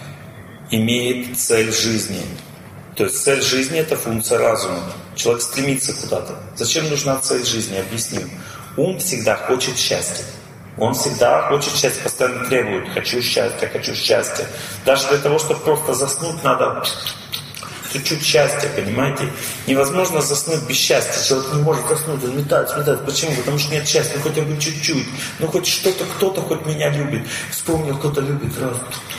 имеет цель жизни. То есть цель жизни — это функция разума. Человек стремится куда-то. Зачем нужна цель жизни? Объясним. Ум всегда хочет счастья. Он всегда хочет счастья, постоянно требует. Хочу счастья, хочу счастья. Даже для того, чтобы просто заснуть, надо чуть-чуть счастья, понимаете? Невозможно заснуть без счастья. Человек не может заснуть, он метается, метается. Почему? Потому что нет счастья. Ну хотя бы чуть-чуть. Ну хоть что-то, кто-то хоть меня любит. Вспомнил, кто-то любит. Раз.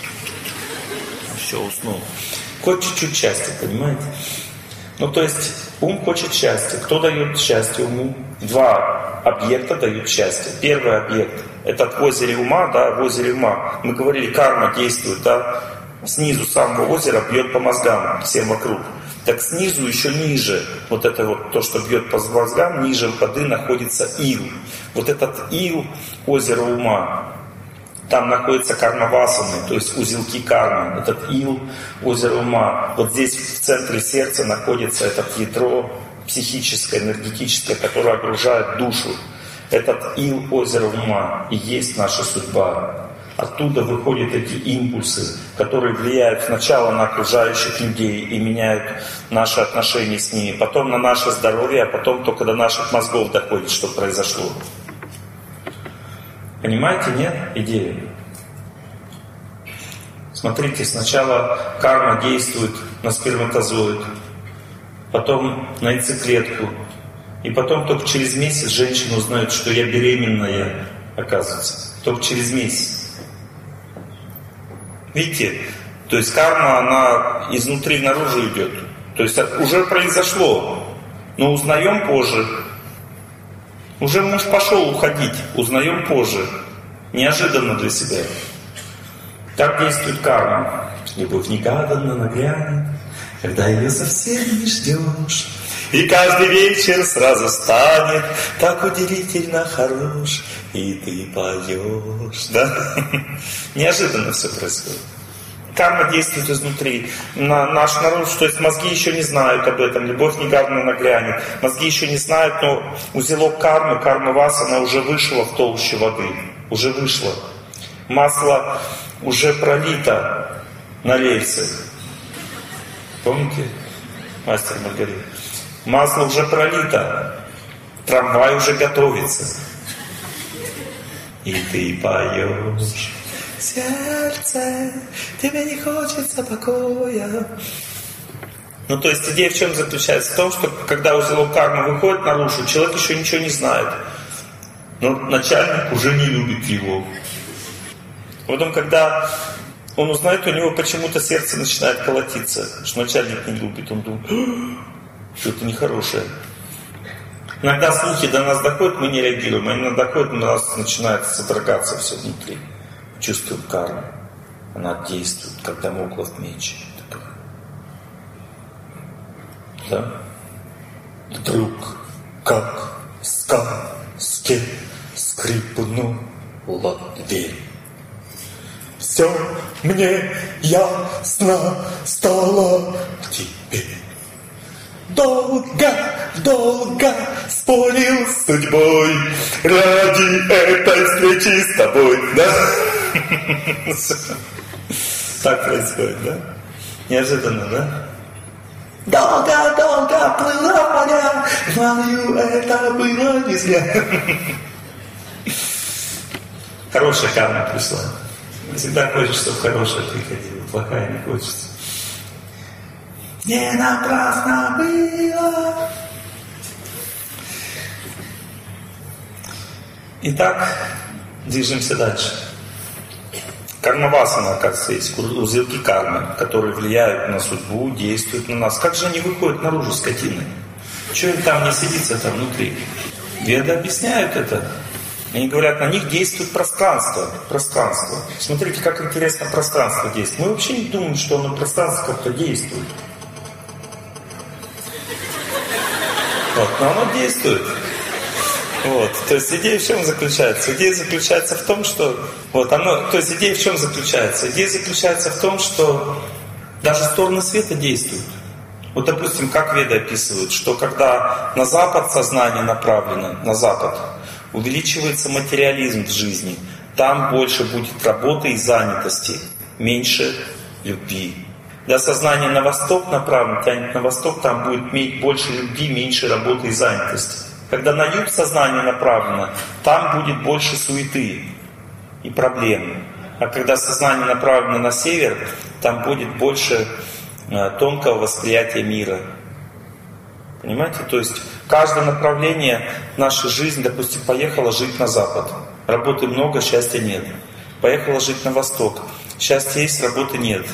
Все, уснул. Хоть чуть-чуть счастья, понимаете? Ну то есть ум хочет счастья. Кто дает счастье уму? Два объекта дают счастье. Первый объект — это в озере ума, да, в озере ума. Мы говорили, карма действует, да. Снизу самого озера бьет по мозгам всем вокруг. Так снизу, еще ниже, вот это вот то, что бьет по мозгам, ниже воды находится ил. Вот этот ил озера ума, там находятся карма-васаны, то есть узелки кармы. Этот ил озера ума. Вот здесь в центре сердца находится это ядро психическое, энергетическое, которое окружает душу. Этот ил озера ума и есть наша судьба. оттуда выходят эти импульсы, которые влияют сначала на окружающих людей и меняют наши отношения с ними, потом на наше здоровье, а потом только до наших мозгов доходит, что произошло. Понимаете, нет, идею? Смотрите, сначала карма действует на сперматозоид, потом на яйцеклетку, и потом только через месяц женщина узнает, что я беременная, оказывается. Только через месяц. Видите? То есть карма, она изнутри наружу идет. То есть уже произошло, но узнаем позже. Уже муж пошел уходить, узнаем позже. Неожиданно для себя. Так действует карма. Любовь негаданно нагрянет, когда ее совсем не ждешь. И каждый вечер сразу станет так удивительно хорош, и ты поешь, да? Неожиданно все происходит. Карма действует изнутри. На наш народ, то есть мозги еще не знают об этом, любовь негаданно нагрянет. Мозги еще не знают, но узелок кармы, карма васана уже вышла в толщу воды. Уже вышла. Масло уже пролито на рельсы. Помните? Мастер Маргарита. Масло уже пролито. Трамвай уже готовится. И ты поешь. Сердце, тебе не хочется покоя. Ну, то есть идея в чем заключается? В том, что когда узелок кармы выходит наружу, человек еще ничего не знает. Но начальник уже не любит его. Потом, когда он узнает, у него почему-то сердце начинает колотиться, что начальник не любит. Он думает, что-то нехорошее. Иногда слухи до нас доходят, мы не реагируем. А иногда доходят, у нас начинает содрогаться все внутри. Чувствуем карму. Она действует, как дамоклов меч. Да? Вдруг, как в сказке, скрипнула дверь. Все мне ясно стало теперь. Долго, долго спорил с судьбой ради этой встречи с тобой, да? Так происходит, да? Неожиданно, да? Долго, долго плыла моя, знаю, это было не зря. Хорошая карма пришла. Всегда хочешь, чтобы хорошая приходила, плохая не хочется. Не напрасно было. Итак, движемся дальше. Карма-васана, оказывается, есть узелки кармы, которые влияют на судьбу, действуют на нас. Как же они выходят наружу, скотины? Чего им там не сидится, там внутри? Веды объясняют это. Они говорят, на них действует пространство. Пространство. Смотрите, как интересно пространство действует. Мы вообще не думаем, что оно пространство как-то действует. Вот, но оно действует. Вот, то есть идея в чем заключается? Идея заключается в том, что вот оно, то есть идея в чем заключается? Идея заключается в том, что даже стороны света действуют. Вот, допустим, как Веды описывают, что когда на запад сознание направлено, на запад, увеличивается материализм в жизни, там больше будет работы и занятости, меньше любви. Когда сознание на восток направлено, тянет на восток, там будет больше любви, меньше работы и занятости. Когда на юг сознание направлено, там будет больше суеты и проблем. А когда сознание направлено на север, там будет больше тонкого восприятия мира. Понимаете? То есть каждое направление нашей жизни, допустим, поехала жить на запад. Работы много, счастья нет. Поехала жить на восток. Счастья есть, работы нет.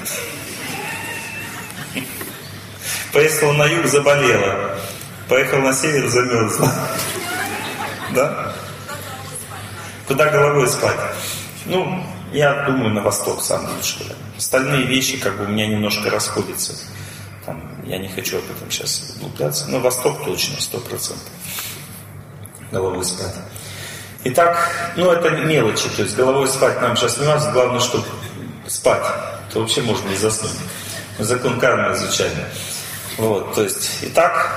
Поехала на юг, заболела. Поехала на север, замерзла. Да? Куда головой спать? Ну, я думаю, на восток сам лучше. Остальные вещи как бы у меня немножко расходятся. Там, я не хочу об этом сейчас углубляться. Но восток точно, сто процентов. Головой спать. Итак, ну это мелочи. То есть головой спать нам сейчас не важно. Главное, чтобы спать. То вообще можно и заснуть. Мы закон кармы изучаем. Вот, то есть, итак,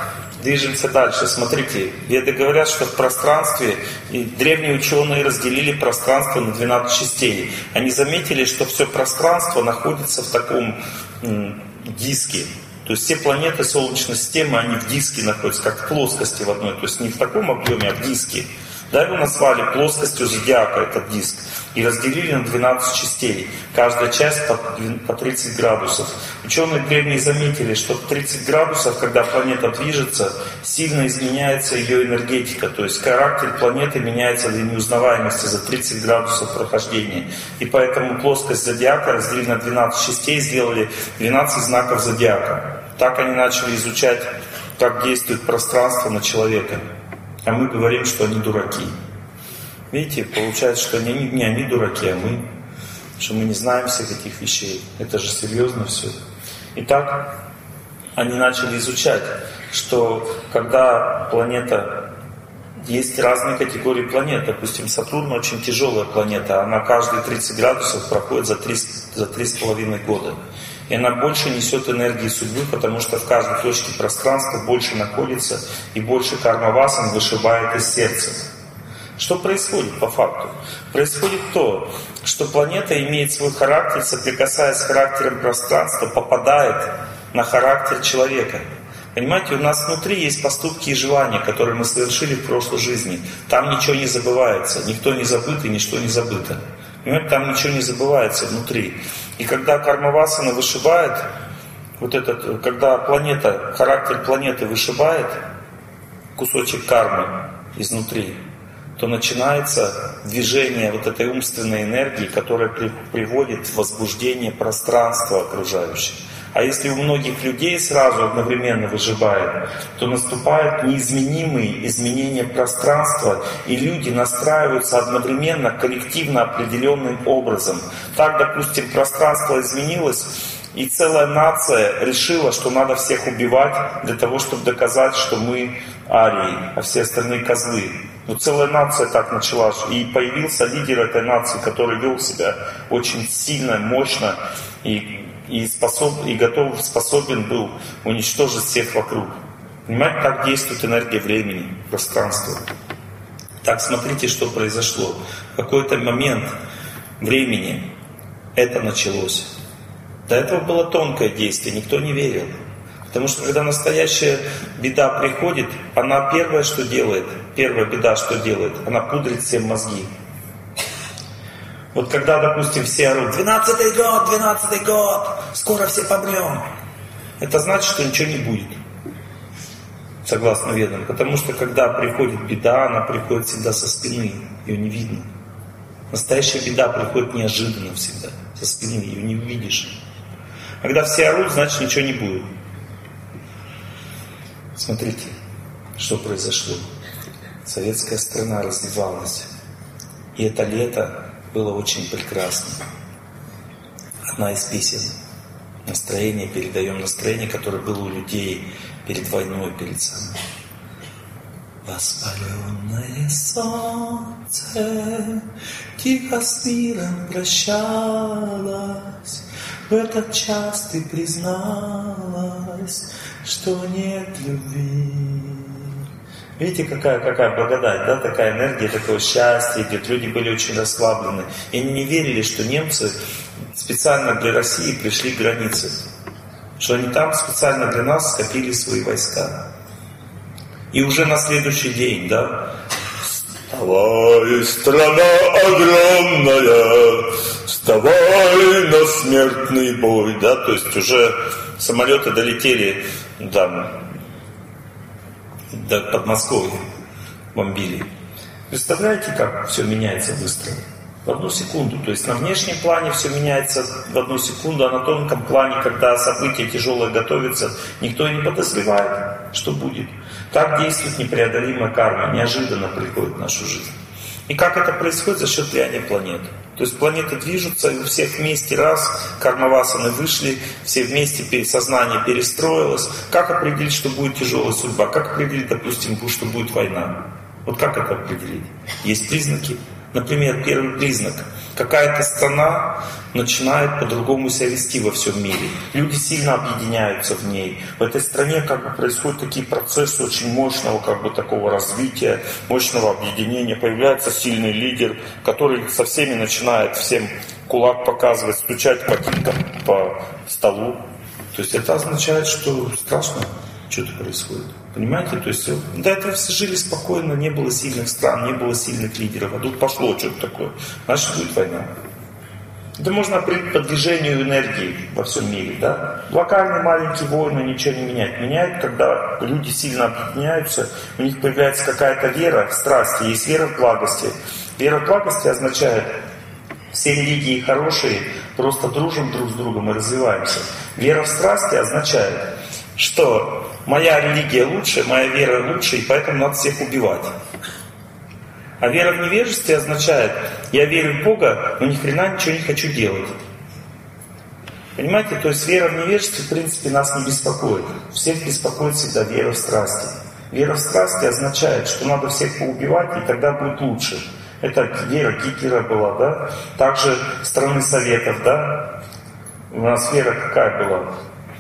Движемся дальше. Смотрите, веды говорят, что в пространстве, и древние ученые разделили пространство на двенадцать частей. Они заметили, что все пространство находится в таком м, диске. То есть все планеты Солнечной системы, они в диске находятся, как в плоскости в одной. То есть не в таком объеме, а в диске. Да, его назвали плоскостью зодиака, этот диск. И разделили на двенадцать частей. Каждая часть по тридцать градусов. Ученые древние заметили, что в тридцать градусов, когда планета движется, сильно изменяется ее энергетика. То есть характер планеты меняется до неузнаваемости за тридцать градусов прохождения. И поэтому плоскость зодиака разделили на двенадцать частей, сделали двенадцать знаков зодиака. Так они начали изучать, как действует пространство на человека. А мы говорим, что они дураки. Видите, получается, что они, не они дураки, а мы. Что мы не знаем всех этих вещей. Это же серьезно все. Итак, они начали изучать, что когда планета... Есть разные категории планет. Допустим, Сатурн очень тяжелая планета. Она каждые тридцать градусов проходит за три, за три с половиной года. И она больше несет энергии судьбы, потому что в каждой точке пространства больше находится и больше карма-васан вышибает из сердца. Что происходит по факту? Происходит то, что планета имеет свой характер, соприкасаясь с характером пространства, попадает на характер человека. Понимаете, у нас внутри есть поступки и желания, которые мы совершили в прошлой жизни. Там ничего не забывается, никто не забыт и ничто не забыто. Понимаете, там ничего не забывается внутри. И когда карма-васана вышибает, вот этот, когда планета, характер планеты вышибает кусочек кармы изнутри, то начинается движение вот этой умственной энергии, которая при, приводит в возбуждение пространства окружающего. А если у многих людей сразу одновременно выживает, то наступают неизменимые изменения пространства, и люди настраиваются одновременно, коллективно определенным образом. Так, допустим, пространство изменилось, и целая нация решила, что надо всех убивать для того, чтобы доказать, что мы арии, а все остальные козлы. Но целая нация так начала, и появился лидер этой нации, который вел себя очень сильно, мощно, и И, способ, и готов, способен был уничтожить всех вокруг. Понимаете, так действует энергия времени, пространства. Так, смотрите, что произошло. В какой-то момент времени это началось. До этого было тонкое действие, никто не верил. Потому что когда настоящая беда приходит, она первое, что делает, первая беда, что делает, она пудрит всем мозги. Вот когда, допустим, все орут: двенадцатый год, двенадцатый год, скоро все помрем. Это значит, что ничего не будет. Согласно ведам. Потому что когда приходит беда, она приходит всегда со спины. Ее не видно. Настоящая беда приходит неожиданно всегда. Со спины ее не увидишь. А когда все орут, значит, ничего не будет. Смотрите, что произошло. Советская страна развивалась. И это лето было очень прекрасно. Одна из песен. Настроение, передаем настроение, которое было у людей перед войной, перед самой. Воспаленное солнце тихо с миром прощалось. В этот час ты призналась, что нет любви. Видите, какая, какая благодать, да, такая энергия, такое счастье идет. Люди были очень расслаблены. И они не верили, что немцы специально для России пришли к границе. Что они там специально для нас скопили свои войска. И уже на следующий день, да, вставай, страна огромная, вставай на смертный бой, да, то есть уже самолеты долетели там, до Подмосковья, бомбили. Представляете, как все меняется быстро? В одну секунду. То есть на внешнем плане все меняется в одну секунду, а на тонком плане, когда события тяжелые готовятся, никто и не подозревает, что будет. Так действует непреодолимая карма, неожиданно приходит в нашу жизнь. И как это происходит? За счет влияния планет. То есть планеты движутся, и у всех вместе раз, карма-васаны вышли, все вместе сознание перестроилось. Как определить, что будет тяжелая судьба? Как определить, допустим, что будет война? Вот как это определить? Есть признаки. Например, первый признак. Какая-то страна начинает по-другому себя вести во всем мире. Люди сильно объединяются в ней. В этой стране как бы происходят такие процессы очень мощного как бы такого развития, мощного объединения. Появляется сильный лидер, который со всеми начинает всем кулак показывать, стучать ботинком по столу. То есть это означает, что страшно что-то происходит. Понимаете? То есть до этого все жили спокойно, не было сильных стран, не было сильных лидеров. А тут пошло что-то такое. Значит, будет война. Это можно определить по движению энергии во всем мире. Да? Локальные маленькие войны ничего не меняют. Меняют, когда люди сильно объединяются, у них появляется какая-то вера в страсти, есть вера в благости. Вера в благости означает, все религии хорошие, просто дружим друг с другом и развиваемся. Вера в страсти означает, что моя религия лучше, моя вера лучше, и поэтому надо всех убивать. А вера в невежестве означает, я верю в Бога, но ни хрена ничего не хочу делать. Понимаете? То есть вера в невежестве, в принципе, нас не беспокоит. Всех беспокоит всегда вера в страсти. Вера в страсти означает, что надо всех поубивать, и тогда будет лучше. Это вера Гитлера была, да? Также страны Советов, да? У нас вера какая была?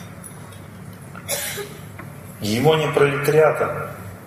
Гегемония пролетариата.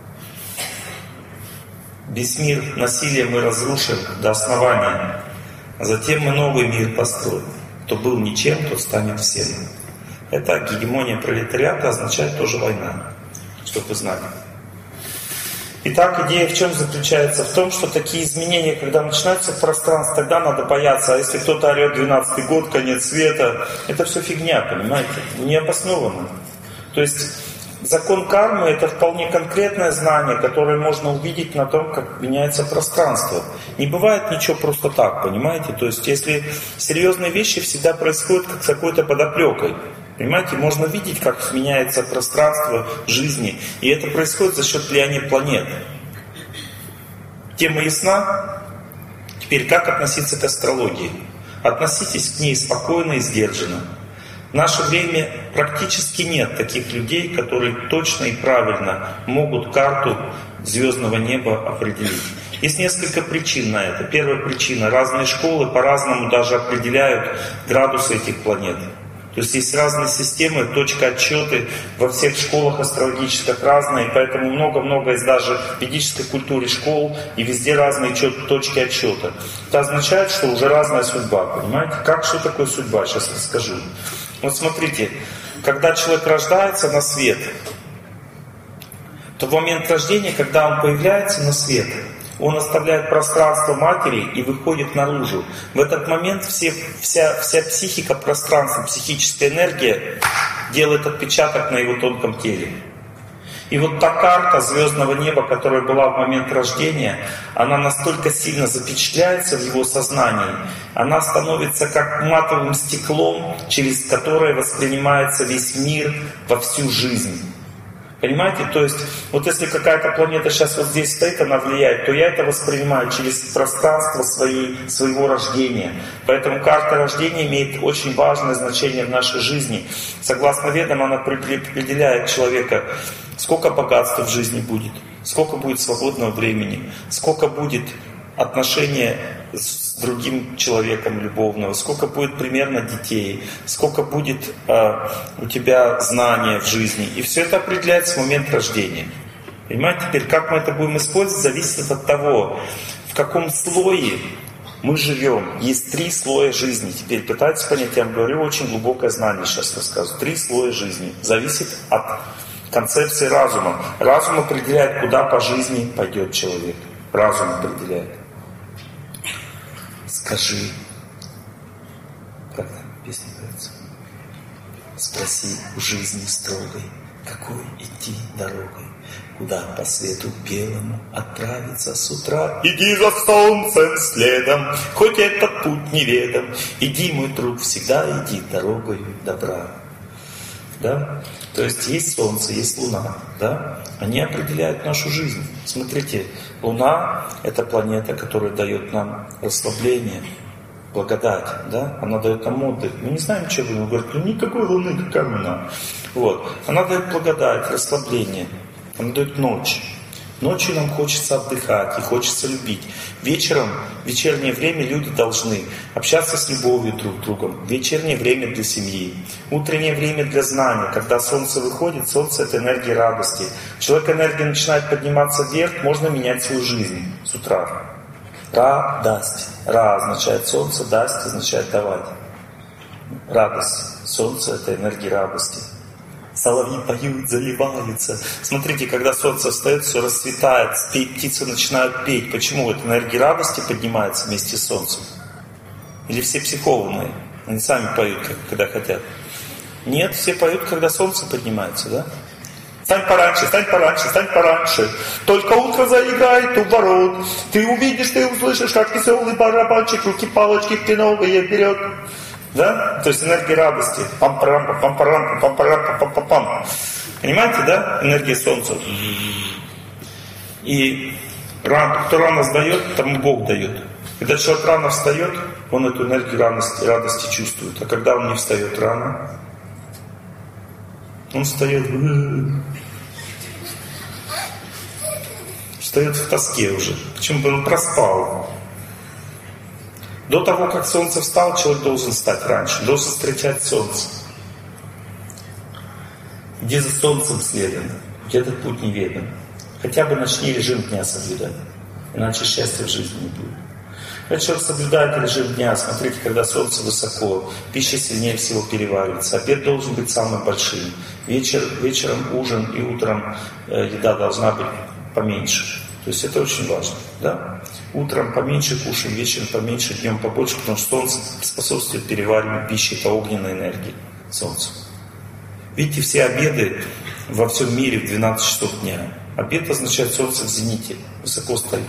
Весь мир насилием мы разрушим до основания. А затем мы новый мир построим. Кто был ничем, тот станет всем. Это гегемония пролетариата означает тоже война. Чтобы вы знали. Итак, идея в чем заключается? В том, что такие изменения, когда начинаются в пространстве, тогда надо бояться. А если кто-то орет двенадцатый год, конец света, это все фигня, понимаете? Не обоснованно. То есть закон кармы — это вполне конкретное знание, которое можно увидеть на том, как меняется пространство. Не бывает ничего просто так, понимаете? То есть если серьезные вещи всегда происходят как с какой-то подоплекой. Понимаете, можно видеть, как меняется пространство жизни. И это происходит за счет влияния планет. Тема ясна? Теперь как относиться к астрологии? Относитесь к ней спокойно и сдержанно. В наше время практически нет таких людей, которые точно и правильно могут карту звездного неба определить. Есть несколько причин на это. Первая причина. Разные школы по-разному даже определяют градусы этих планет. То есть есть разные системы, точка отсчета во всех школах астрологических разные, поэтому много-много есть даже в ведической культуре школ, и везде разные точки отсчета. Это означает, что уже разная судьба, понимаете? Как, что такое судьба? Сейчас расскажу. Вот смотрите, когда человек рождается на свет, то в момент рождения, когда он появляется на свет, он оставляет пространство матери и выходит наружу. В этот момент все, вся, вся психика, пространство, психическая энергия делает отпечаток на его тонком теле. И вот та карта звездного неба, которая была в момент рождения, она настолько сильно запечатляется в его сознании, она становится как матовым стеклом, через которое воспринимается весь мир во всю жизнь. Понимаете? То есть, вот если какая-то планета сейчас вот здесь стоит, она влияет, то я это воспринимаю через пространство своей, своего рождения. Поэтому карта рождения имеет очень важное значение в нашей жизни. Согласно ведам, она определяет человека, сколько богатства в жизни будет, сколько будет свободного времени, сколько будет отношения с другим человеком любовного, сколько будет примерно детей, сколько будет э, у тебя знания в жизни. И все это определяется в момент рождения. Понимаете, теперь как мы это будем использовать, зависит от того, в каком слое мы живем. Есть три слоя жизни. Теперь пытайтесь понять, я вам говорю, очень глубокое знание сейчас рассказываю. Три слоя жизни. Зависит от концепции разума. Разум определяет, куда по жизни пойдет человек. Разум определяет. Скажи, как там песня говорится, спроси у жизни строгой, какой идти дорогой, куда по свету белому отправиться с утра. Иди за солнцем следом, хоть этот путь неведом, иди, мой друг, всегда иди дорогой добра. Да? То есть есть солнце, есть луна, да? Они определяют нашу жизнь. Смотрите, луна — это планета, которая дает нам расслабление, благодать, да? Она дает нам отдых. Мы не знаем, чего вы говорите, ну никакой луны, какая луна. Вот. Она дает благодать, расслабление. Она дает ночь. Ночью нам хочется отдыхать и хочется любить. Вечером, в вечернее время люди должны общаться с любовью друг с другом. Вечернее время для семьи. Утреннее время для знания. Когда солнце выходит, солнце — это энергия радости. Человек энергия начинает подниматься вверх, можно менять свою жизнь с утра. Радость. Ра означает солнце, дасть означает давать. Радость. Солнце — это энергия радости. Соловьи поют, заливаются. Смотрите, когда солнце встает, все расцветает, птицы начинают петь. Почему? Это энергия радости поднимается вместе с солнцем. Или все психованные? Они сами поют, когда хотят. Нет, все поют, когда солнце поднимается, да? Стань пораньше, стань пораньше, стань пораньше. Только утро заиграет у ворот. Ты увидишь, ты услышишь, как веселый барабанчик, руки палочки новые берет. Да? То есть энергия радости. Пам-парам, пам-парам, пам-парам, пам-пам-пам. Понимаете, да? Энергия солнца. И рано, кто рано сдает, тому Бог дает. Когда человек рано встает, он эту энергию радости, радости чувствует. А когда он не встает рано, он встает, встает в тоске уже. Почему? Потому что он проспал. До того, как солнце встало, человек должен встать раньше, должен встречать солнце. Где за солнцем следовано, где этот путь неведом. Хотя бы начни режим дня соблюдать, иначе счастья в жизни не будет. Когда человек соблюдает режим дня, смотрите, когда солнце высоко, пища сильнее всего переваривается, обед должен быть самым большим, вечер, вечером ужин и утром э, еда должна быть поменьше. То есть это очень важно, да? Утром поменьше кушаем, вечером поменьше, днем побольше, потому что солнце способствует перевариванию пищи, это огненная энергия солнца. Видите, все обеды во всем мире в двенадцать часов дня. Обед означает солнце в зените, высоко стоит.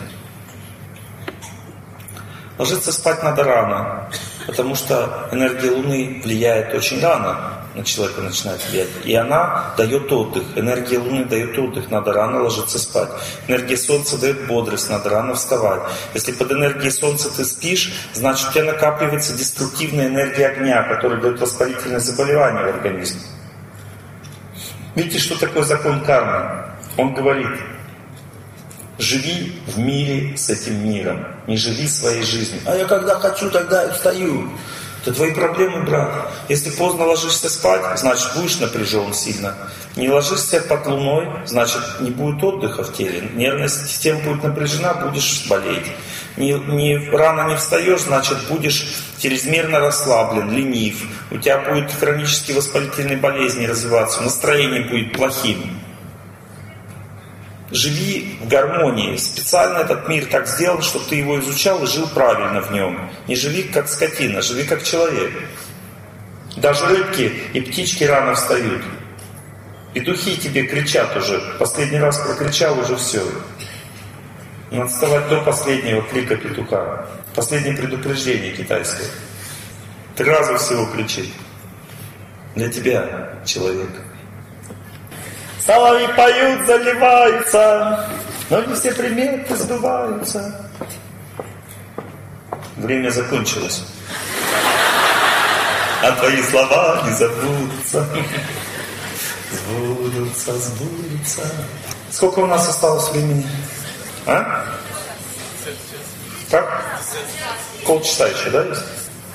Ложиться спать надо рано, потому что энергия Луны влияет очень рано. На человека начинает влиять. И она дает отдых. Энергия Луны дает отдых. Надо рано ложиться спать. Энергия Солнца дает бодрость. Надо рано вставать. Если под энергией Солнца ты спишь, значит у тебя накапливается деструктивная энергия огня, которая дает воспалительное заболевание в организме. Видите, что такое закон кармы? Он говорит: живи в мире с этим миром. Не живи своей жизнью. А я когда хочу, тогда и встаю. Это твои проблемы, брат. Если поздно ложишься спать, значит будешь напряжен сильно. Не ложишься под луной, значит не будет отдыха в теле. Нервная система будет напряжена, будешь болеть. Не, не, рано не встаешь, значит будешь чрезмерно расслаблен, ленив. У тебя будут хронические воспалительные болезни развиваться, настроение будет плохим. Живи в гармонии. Специально этот мир так сделан, чтобы ты его изучал и жил правильно в нем. Не живи как скотина, живи как человек. Даже рыбки и птички рано встают. Петухи тебе кричат уже. Последний раз прокричал, уже все. Надо вставать до последнего крика петуха. Последнее предупреждение китайское. Три раза всего кричит. Для тебя, человек. Соловьи поют, заливаются, но не все приметы сбываются. Время закончилось. А твои слова не забудутся. Сбудутся, сбудутся. Сколько у нас осталось времени? А? Как? Полчаса еще, да, есть?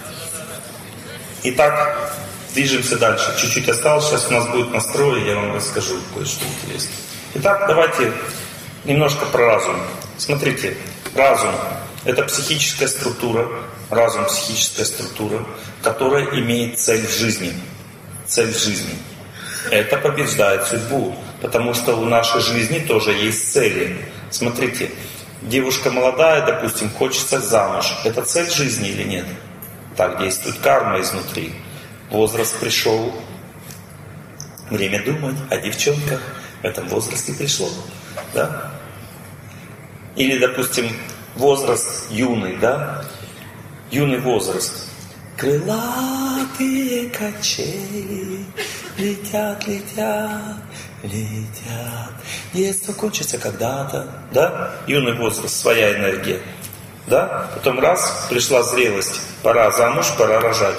Итак, движемся дальше. Чуть-чуть осталось. Сейчас у нас будет настрой, я вам расскажу кое-что интересное. Итак, давайте немножко про разум. Смотрите, разум – это психическая структура, разум – психическая структура, которая имеет цель в жизни. Цель в жизни. Это побеждает судьбу, потому что у нашей жизни тоже есть цели. Смотрите, девушка молодая, допустим, хочется замуж. Это цель жизни или нет? Так действует карма изнутри. Возраст пришел, время думать о девчонках в этом возрасте пришло, да? Или, допустим, возраст юный, да? Юный возраст. Крылатые качели летят, летят, летят. Детство кончится когда-то, да? Юный возраст, своя энергия, да? Потом раз, пришла зрелость, пора замуж, пора рожать.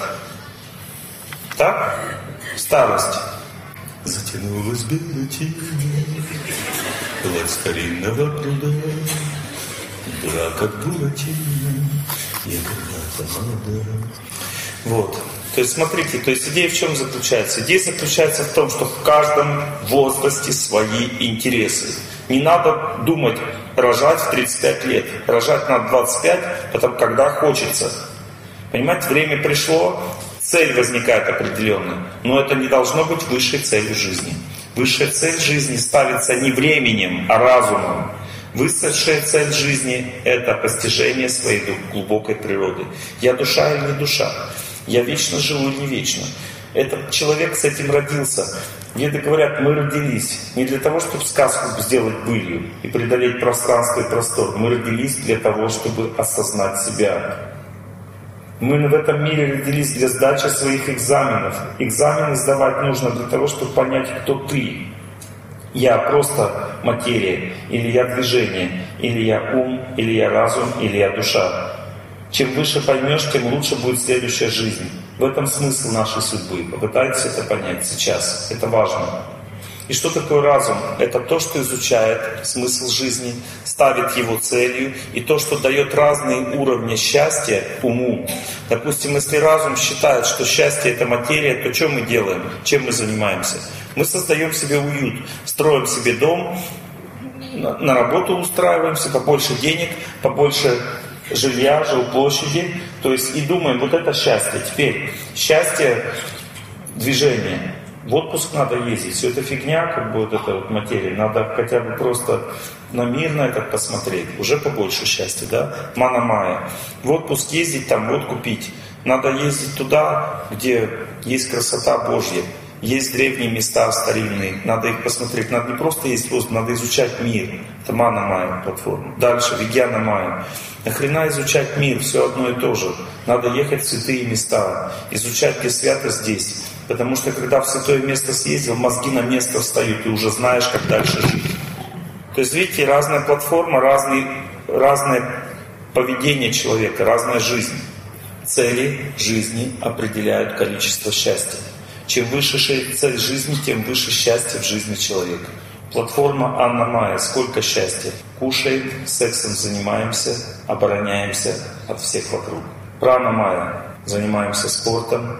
Так? Старость. Затянулась белой тень. гладь старинного пруда. Да, как Буратино, я когда-то молода. Вот. То есть, смотрите, то есть идея в чем заключается? Идея заключается в том, что в каждом возрасте свои интересы. Не надо думать рожать в тридцать пять лет. Рожать надо двадцать пять, потом когда хочется. Понимаете, время пришло, цель возникает определенная. Но это не должно быть высшей целью жизни. Высшая цель жизни ставится не временем, а разумом. Высшая цель жизни – это постижение своей глубокой природы. Я душа или не душа? Я вечно живу или не вечно? Этот человек с этим родился. Веды говорят, мы родились не для того, чтобы сказку сделать былью и преодолеть пространство и простор. Мы родились для того, чтобы осознать себя. Мы в этом мире родились для сдачи своих экзаменов. Экзамены сдавать нужно для того, чтобы понять, кто ты. Я просто материя, или я движение, или я ум, или я разум, или я душа. Чем выше поймешь, тем лучше будет следующая жизнь. В этом смысл нашей судьбы. Попытайтесь это понять сейчас. Это важно. И что такое разум? Это то, что изучает смысл жизни, ставит его целью, и то, что дает разные уровни счастья уму. Допустим, если разум считает, что счастье — это материя, то что мы делаем? Чем мы занимаемся? Мы создаем себе уют, строим себе дом, на работу устраиваемся, побольше денег, побольше жилья, жилплощади, то есть и думаем, вот это счастье. Теперь счастье — движение. В отпуск надо ездить. Все это фигня, как бы вот эта вот материя. Надо хотя бы просто на мир на это посмотреть. Уже побольше счастья, да? Мана-майя. В отпуск ездить, там водку пить. Надо ездить туда, где есть красота Божья. Есть древние места старинные. Надо их посмотреть. Надо не просто ездить воздух, надо изучать мир. Это мана-майя платформа. Дальше вигьяна-майя. Нахрена изучать мир? Все одно и то же. Надо ехать в святые места. Изучать, где свято, здесь. Потому что когда в святое место съездил, мозги на место встают, и уже знаешь, как дальше жить. То есть, видите, разная платформа, разные, разное поведение человека, разная жизнь. Цели жизни определяют количество счастья. Чем выше цель жизни, тем выше счастье в жизни человека. Платформа Анна-майя. Сколько счастья? Кушаем, сексом занимаемся, обороняемся от всех вокруг. Прана-майя. Занимаемся спортом,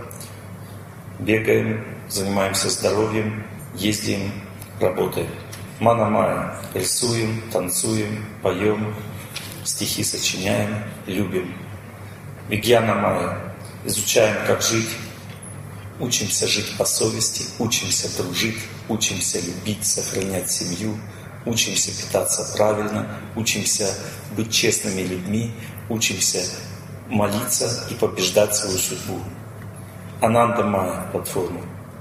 бегаем, занимаемся здоровьем, ездим, работаем. Мана-майя. Рисуем, танцуем, поем, стихи сочиняем, любим. Вигьяна-майя. Изучаем, как жить. Учимся жить по совести, учимся дружить, учимся любить, сохранять семью, учимся питаться правильно, учимся быть честными людьми, учимся молиться и побеждать свою судьбу. Ананда-майя платформа.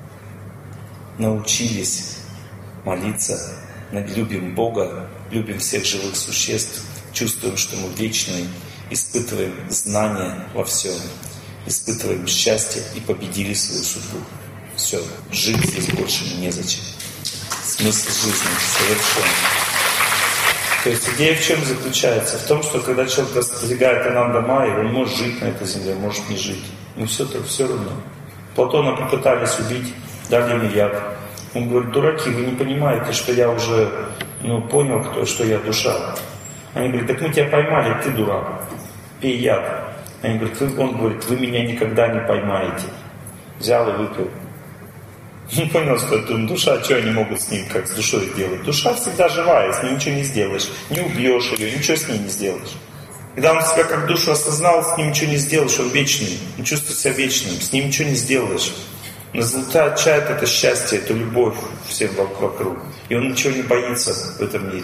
Научились молиться, любим Бога, любим всех живых существ, чувствуем, что мы вечные, испытываем знания во всем. Испытываем счастье и победили свою судьбу. Все, жить здесь больше незачем. Смысл жизни совершен. То есть идея в чем заключается? В том, что когда человек достигает Ананда-майи, он может жить на этой земле, может не жить. Но все так все равно. Платона попытались убить, дали ему яд. Он говорит, дураки, вы не понимаете, что я уже ну, понял, кто, что я душа. Они говорят, так мы тебя поймали, ты дурак, пей яд. Они говорят, он говорит, вы меня никогда не поймаете. Взял и выпил. Он понял, что это душа, что они могут с ним, как с душой сделать. Душа всегда живая, с ней ничего не сделаешь. Не убьешь ее, ничего с ней не сделаешь. Когда он себя как душу осознал, с ним ничего не сделаешь, он вечный. Он чувствует себя вечным, с ним ничего не сделаешь. Но означает это счастье, это любовь всем вокруг. И он ничего не боится в этом мире.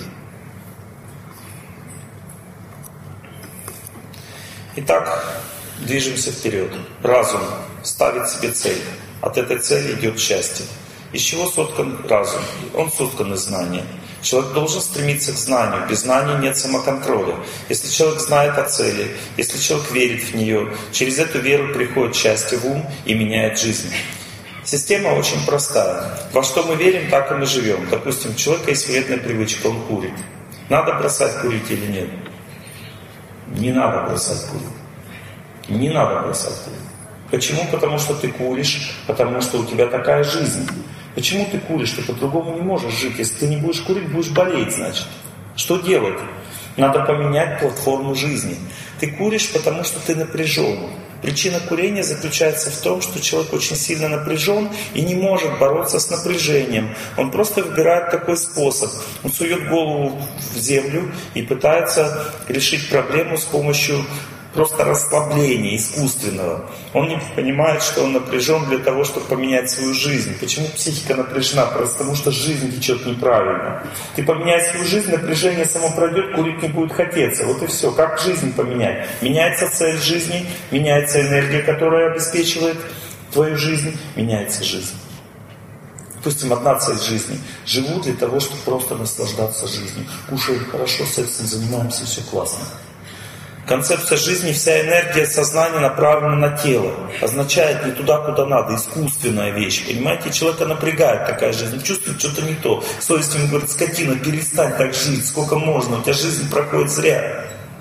Итак, движемся вперед. Разум ставит себе цель. От этой цели идет счастье. Из чего соткан разум? Он соткан из знания. Человек должен стремиться к знанию. Без знания нет самоконтроля. Если человек знает о цели, если человек верит в нее, через эту веру приходит счастье в ум и меняет жизнь. Система очень простая. Во что мы верим, так и мы живем. Допустим, у человека есть вредная привычка, он курит. Надо бросать курить или нет? Не надо бросать курить. Не надо бросать курить. Почему? Потому что ты куришь, потому что у тебя такая жизнь. Почему ты куришь? Ты по-другому не можешь жить. Если ты не будешь курить, будешь болеть, значит. Что делать? Надо поменять платформу жизни. Ты куришь, потому что ты напряжен. Причина курения заключается в том, что человек очень сильно напряжен и не может бороться с напряжением. Он просто выбирает такой способ. Он сует голову в землю и пытается решить проблему с помощью просто расслабления искусственного. Он не понимает, что он напряжен для того, чтобы поменять свою жизнь. Почему психика напряжена? Просто потому что жизнь течет неправильно. Ты поменяй свою жизнь, напряжение само пройдет, курить не будет хотеться. Вот и все. Как жизнь поменять? Меняется цель жизни, меняется энергия, которая обеспечивает твою жизнь, меняется жизнь. Допустим, одна цель жизни. Живу для того, чтобы просто наслаждаться жизнью. Кушаем хорошо, сексом занимаемся, все классно. Концепция жизни, вся энергия сознания направлена на тело. Означает не туда, куда надо, искусственная вещь. Понимаете, человека напрягает такая жизнь, чувствует что-то не то. Совесть ему говорит: скотина, перестань так жить, сколько можно, у тебя жизнь проходит зря.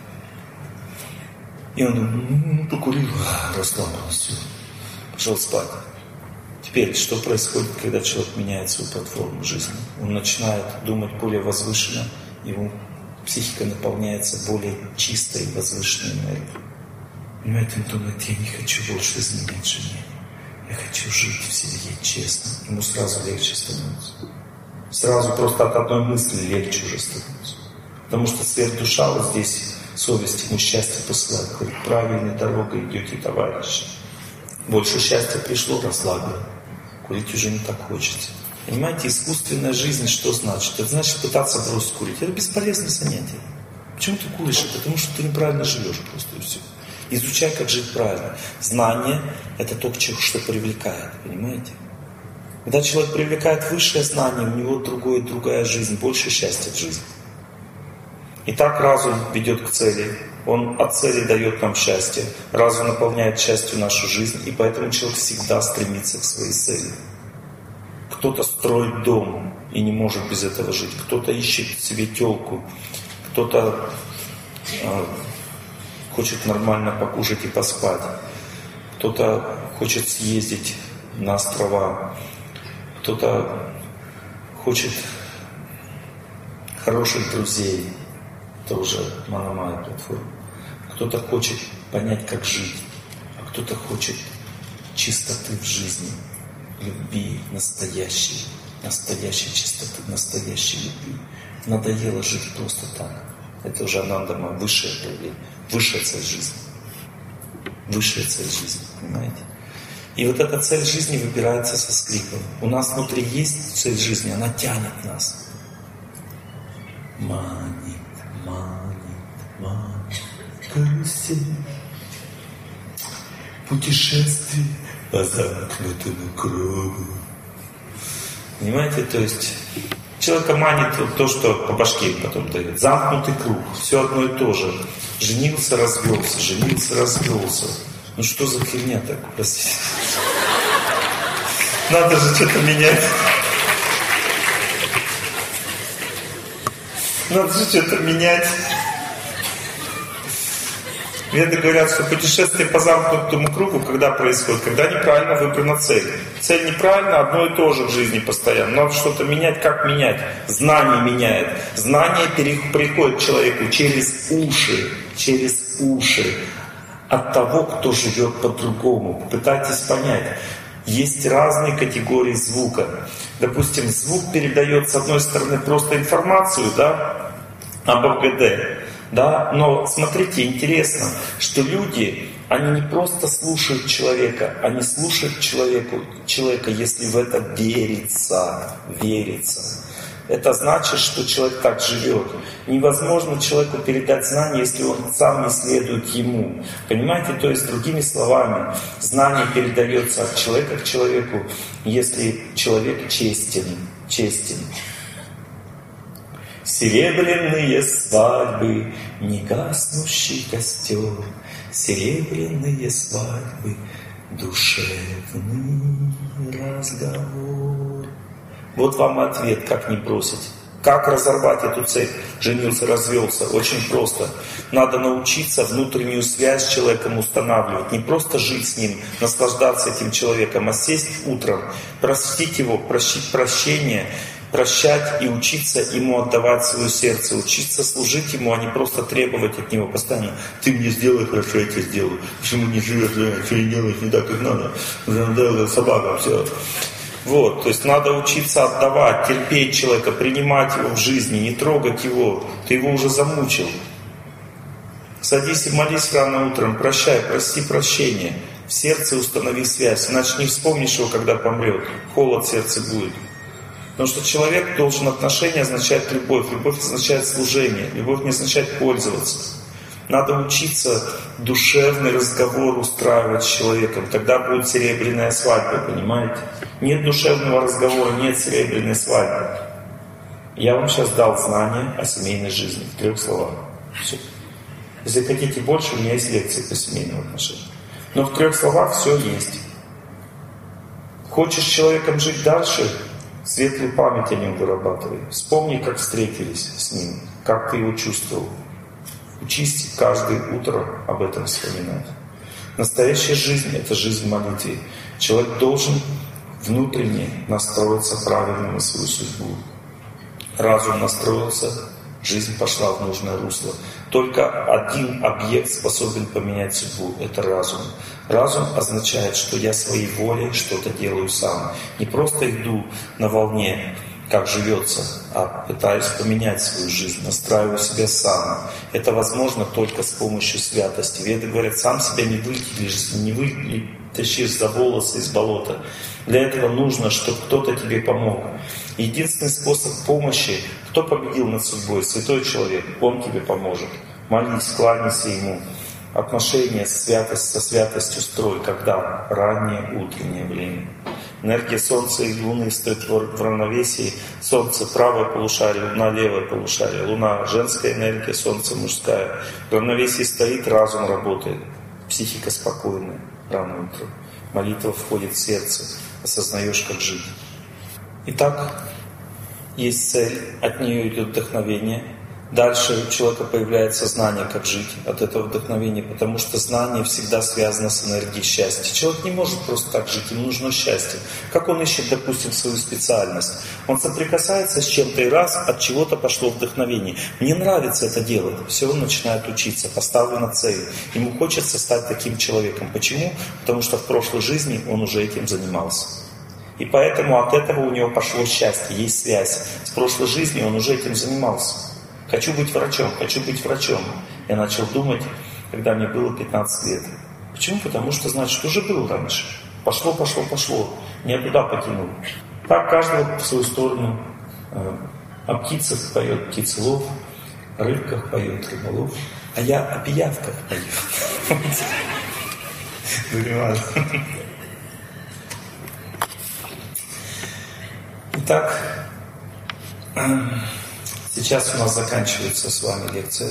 И он м-м, покурил, расслабился, пошел спать. Теперь, что происходит, когда человек меняет свою платформу жизни? Он начинает думать более возвышенно, ему психика наполняется более чистой, возвышенной энергией. Понимаете, он думает: я не хочу больше изменять жене. Я хочу жить в семье честно. Ему сразу легче становится. Сразу просто от одной мысли легче уже становится. Потому что сверхдуша вот здесь, совесть ему счастье посылает. Говорит: правильной дорогой идете, товарищи. Больше счастья пришло, расслабил. Курить уже не так хочется. Понимаете, искусственная жизнь что значит? Это значит пытаться бросить курить. Это бесполезное занятие. Почему ты куришь? Потому что ты неправильно живешь просто и все. Изучай, как жить правильно. Знание – это то, что привлекает. Понимаете? Когда человек привлекает высшее знание, у него другое, другая жизнь, больше счастья в жизни. И так разум ведет к цели. Он от цели дает нам счастье. Разум наполняет счастью нашу жизнь. И поэтому человек всегда стремится к своей цели. Кто-то строит дом и не может без этого жить. Кто-то ищет себе тёлку. Кто-то э, хочет нормально покушать и поспать. Кто-то хочет съездить на острова. Кто-то хочет хороших друзей. Это уже Манамая платформа. Кто-то хочет понять, как жить. А кто-то хочет чистоты в жизни. Любви настоящей, настоящей чистоты, настоящей любви. Надоело жить просто так. Это уже Анандама, высшее проявление, высшая цель жизни. Высшая цель жизни, понимаете? И вот эта цель жизни выбирается со скрипом. У нас внутри есть цель жизни, она тянет нас. Манит, манит, манит, карусель, путешествие по замкнутому кругу. Понимаете, то есть человека манит то, что по башке потом дает. Замкнутый круг, все одно и то же. Женился, развелся, женился, развелся. Ну что за херня так, простите? Надо же что-то менять. Надо же что-то менять. Веды говорят, что путешествие по замкнутому кругу, когда происходит, когда неправильно выбрана цель. Цель неправильно, одно и то же в жизни постоянно. Надо что-то менять. Как менять? Знание меняет. Знание приходит к человеку через уши, через уши от того, кто живет по-другому. Попытайтесь понять. Есть разные категории звука. Допустим, звук передает с одной стороны просто информацию, да, об ОГД. Да? Но смотрите, интересно, что люди, они не просто слушают человека, они слушают человеку, человека, если в это верится, верится. Это значит, что человек так живет. Невозможно человеку передать знание, если он сам не следует ему. Понимаете? То есть, другими словами, знание передается от человека к человеку, если человек честен, честен. Серебряные свадьбы, негаснущий костер, серебряные свадьбы, душевный разговор. Вот вам ответ, как не бросить. Как разорвать эту цепь? Женился, развелся. Очень просто. Надо научиться внутреннюю связь с человеком устанавливать. Не просто жить с ним, наслаждаться этим человеком, а сесть утром, простить его, просить прощения, прощать и учиться ему отдавать свое сердце, учиться служить ему, а не просто требовать от него постоянно. Ты мне сделай хорошо, я тебе сделаю. Почему не живешь, что не делаешь не так, как надо? Уже собака, все. Вот, то есть надо учиться отдавать, терпеть человека, принимать его в жизни, не трогать его. Ты его уже замучил. Садись и молись рано утром, прощай, прости прощение. В сердце установи связь, иначе не вспомнишь его, когда помрет. Холод в сердце будет. Потому что человек должен, отношения означать любовь. Любовь означает служение. Любовь не означает пользоваться. Надо учиться душевный разговор устраивать с человеком. Тогда будет серебряная свадьба, понимаете? Нет душевного разговора, нет серебряной свадьбы. Я вам сейчас дал знания о семейной жизни в трех словах. Все. Если хотите больше, у меня есть лекции по семейным отношениям. Но в трех словах все есть. Хочешь с человеком жить дальше? Светлую память о нем вырабатывай. Вспомни, как встретились с ним, как ты его чувствовал. Учись каждое утро об этом вспоминать. Настоящая жизнь — это жизнь в молитве. Человек должен внутренне настроиться правильно на свою судьбу. Разум настроился, жизнь пошла в нужное русло. Только один объект способен поменять судьбу — это разум. Разум означает, что я своей волей что-то делаю сам. Не просто иду на волне, как живется, а пытаюсь поменять свою жизнь, настраиваю себя сам. Это возможно только с помощью святости. Веды говорят, сам себя не вытащишь, не вытащишь за волосы из болота. Для этого нужно, чтобы кто-то тебе помог. Единственный способ помощи, кто победил над судьбой? Святой человек, он тебе поможет. Молись, кланяйся ему. Отношения святость со святостью строй. Когда? Раннее утреннее время. Энергия Солнца и Луны стоит в равновесии. Солнце правое полушарие, Луна левое полушарие. Луна женская энергия, Солнце мужская. В равновесии стоит, разум работает. Психика спокойная рано утром. Молитва входит в сердце. Осознаешь, как жить. Итак, есть цель, от нее идет вдохновение. Дальше у человека появляется знание, как жить от этого вдохновения, потому что знание всегда связано с энергией счастья. Человек не может просто так жить, ему нужно счастье. Как он ищет, допустим, свою специальность? Он соприкасается с чем-то и раз, от чего-то пошло вдохновение. Мне нравится это делать. Все, он начинает учиться, поставлена цель. Ему хочется стать таким человеком. Почему? Потому что в прошлой жизни он уже этим занимался. И поэтому от этого у него пошло счастье, есть связь. С прошлой жизнью он уже этим занимался. Хочу быть врачом, хочу быть врачом. Я начал думать, когда мне было пятнадцать лет. Почему? Потому что, значит, уже был раньше. Пошло, пошло, пошло. Меня туда потянул. Так каждый в свою сторону. О птицах поет птицелов, о рыбках поет рыболов, а я о пиявках пою. Итак, сейчас у нас заканчивается с вами лекция.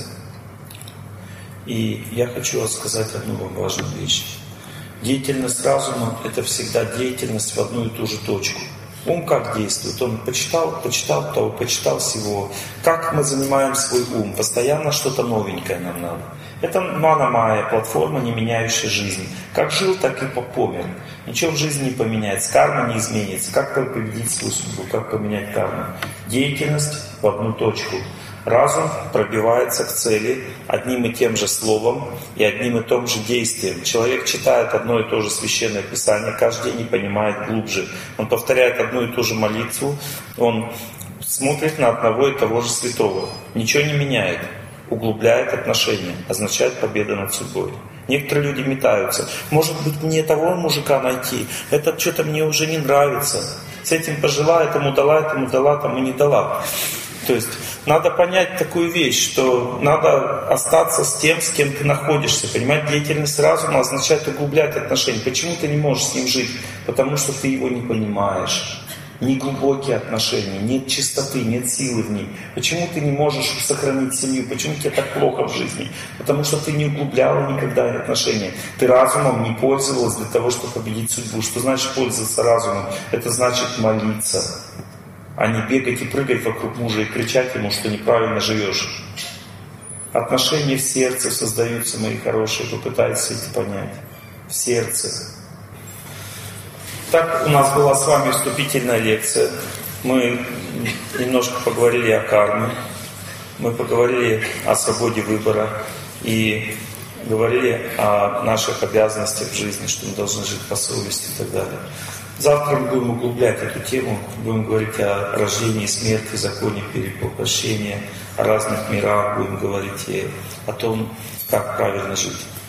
И я хочу рассказать одну вам важную вещь. Деятельность разума — это всегда деятельность в одну и ту же точку. Ум как действует? Он почитал, почитал того, почитал всего. Как мы занимаем свой ум? Постоянно что-то новенькое нам надо. Это мана-майя, платформа, не меняющая жизнь. Как жил, так и помер. Ничего в жизни не поменяется, карма не изменится. Как победить свою судьбу, как поменять карму? Деятельность в одну точку. Разум пробивается к цели одним и тем же словом и одним и том же действием. Человек читает одно и то же священное писание каждый день и понимает глубже. Он повторяет одну и ту же молитву, он смотрит на одного и того же святого. Ничего не меняет. Углубляет отношения, означает победа над судьбой. Некоторые люди метаются. Может быть, мне того мужика найти, это что-то мне уже не нравится. С этим пожила, этому дала, этому дала, тому не дала. То есть надо понять такую вещь, что надо остаться с тем, с кем ты находишься. Понимать, деятельность разума означает углублять отношения. Почему ты не можешь с ним жить? Потому что ты его не понимаешь. Неглубокие отношения, нет чистоты, нет силы в ней. Почему ты не можешь сохранить семью? Почему тебе так плохо в жизни? Потому что ты не углубляла никогда отношения. Ты разумом не пользовалась для того, чтобы победить судьбу. Что значит пользоваться разумом? Это значит молиться. а не бегать и прыгать вокруг мужа и кричать ему, что неправильно живешь. Отношения в сердце создаются, мои хорошие, попытайтесь это понять. В сердце. Так, у нас была с вами вступительная лекция. Мы немножко поговорили о карме. Мы поговорили о свободе выбора. И говорили о наших обязанностях в жизни, что мы должны жить по совести и так далее. Завтра мы будем углублять эту тему, будем говорить о рождении, смерти, законе перевоплощения, о разных мирах, будем говорить и о том, как правильно жить.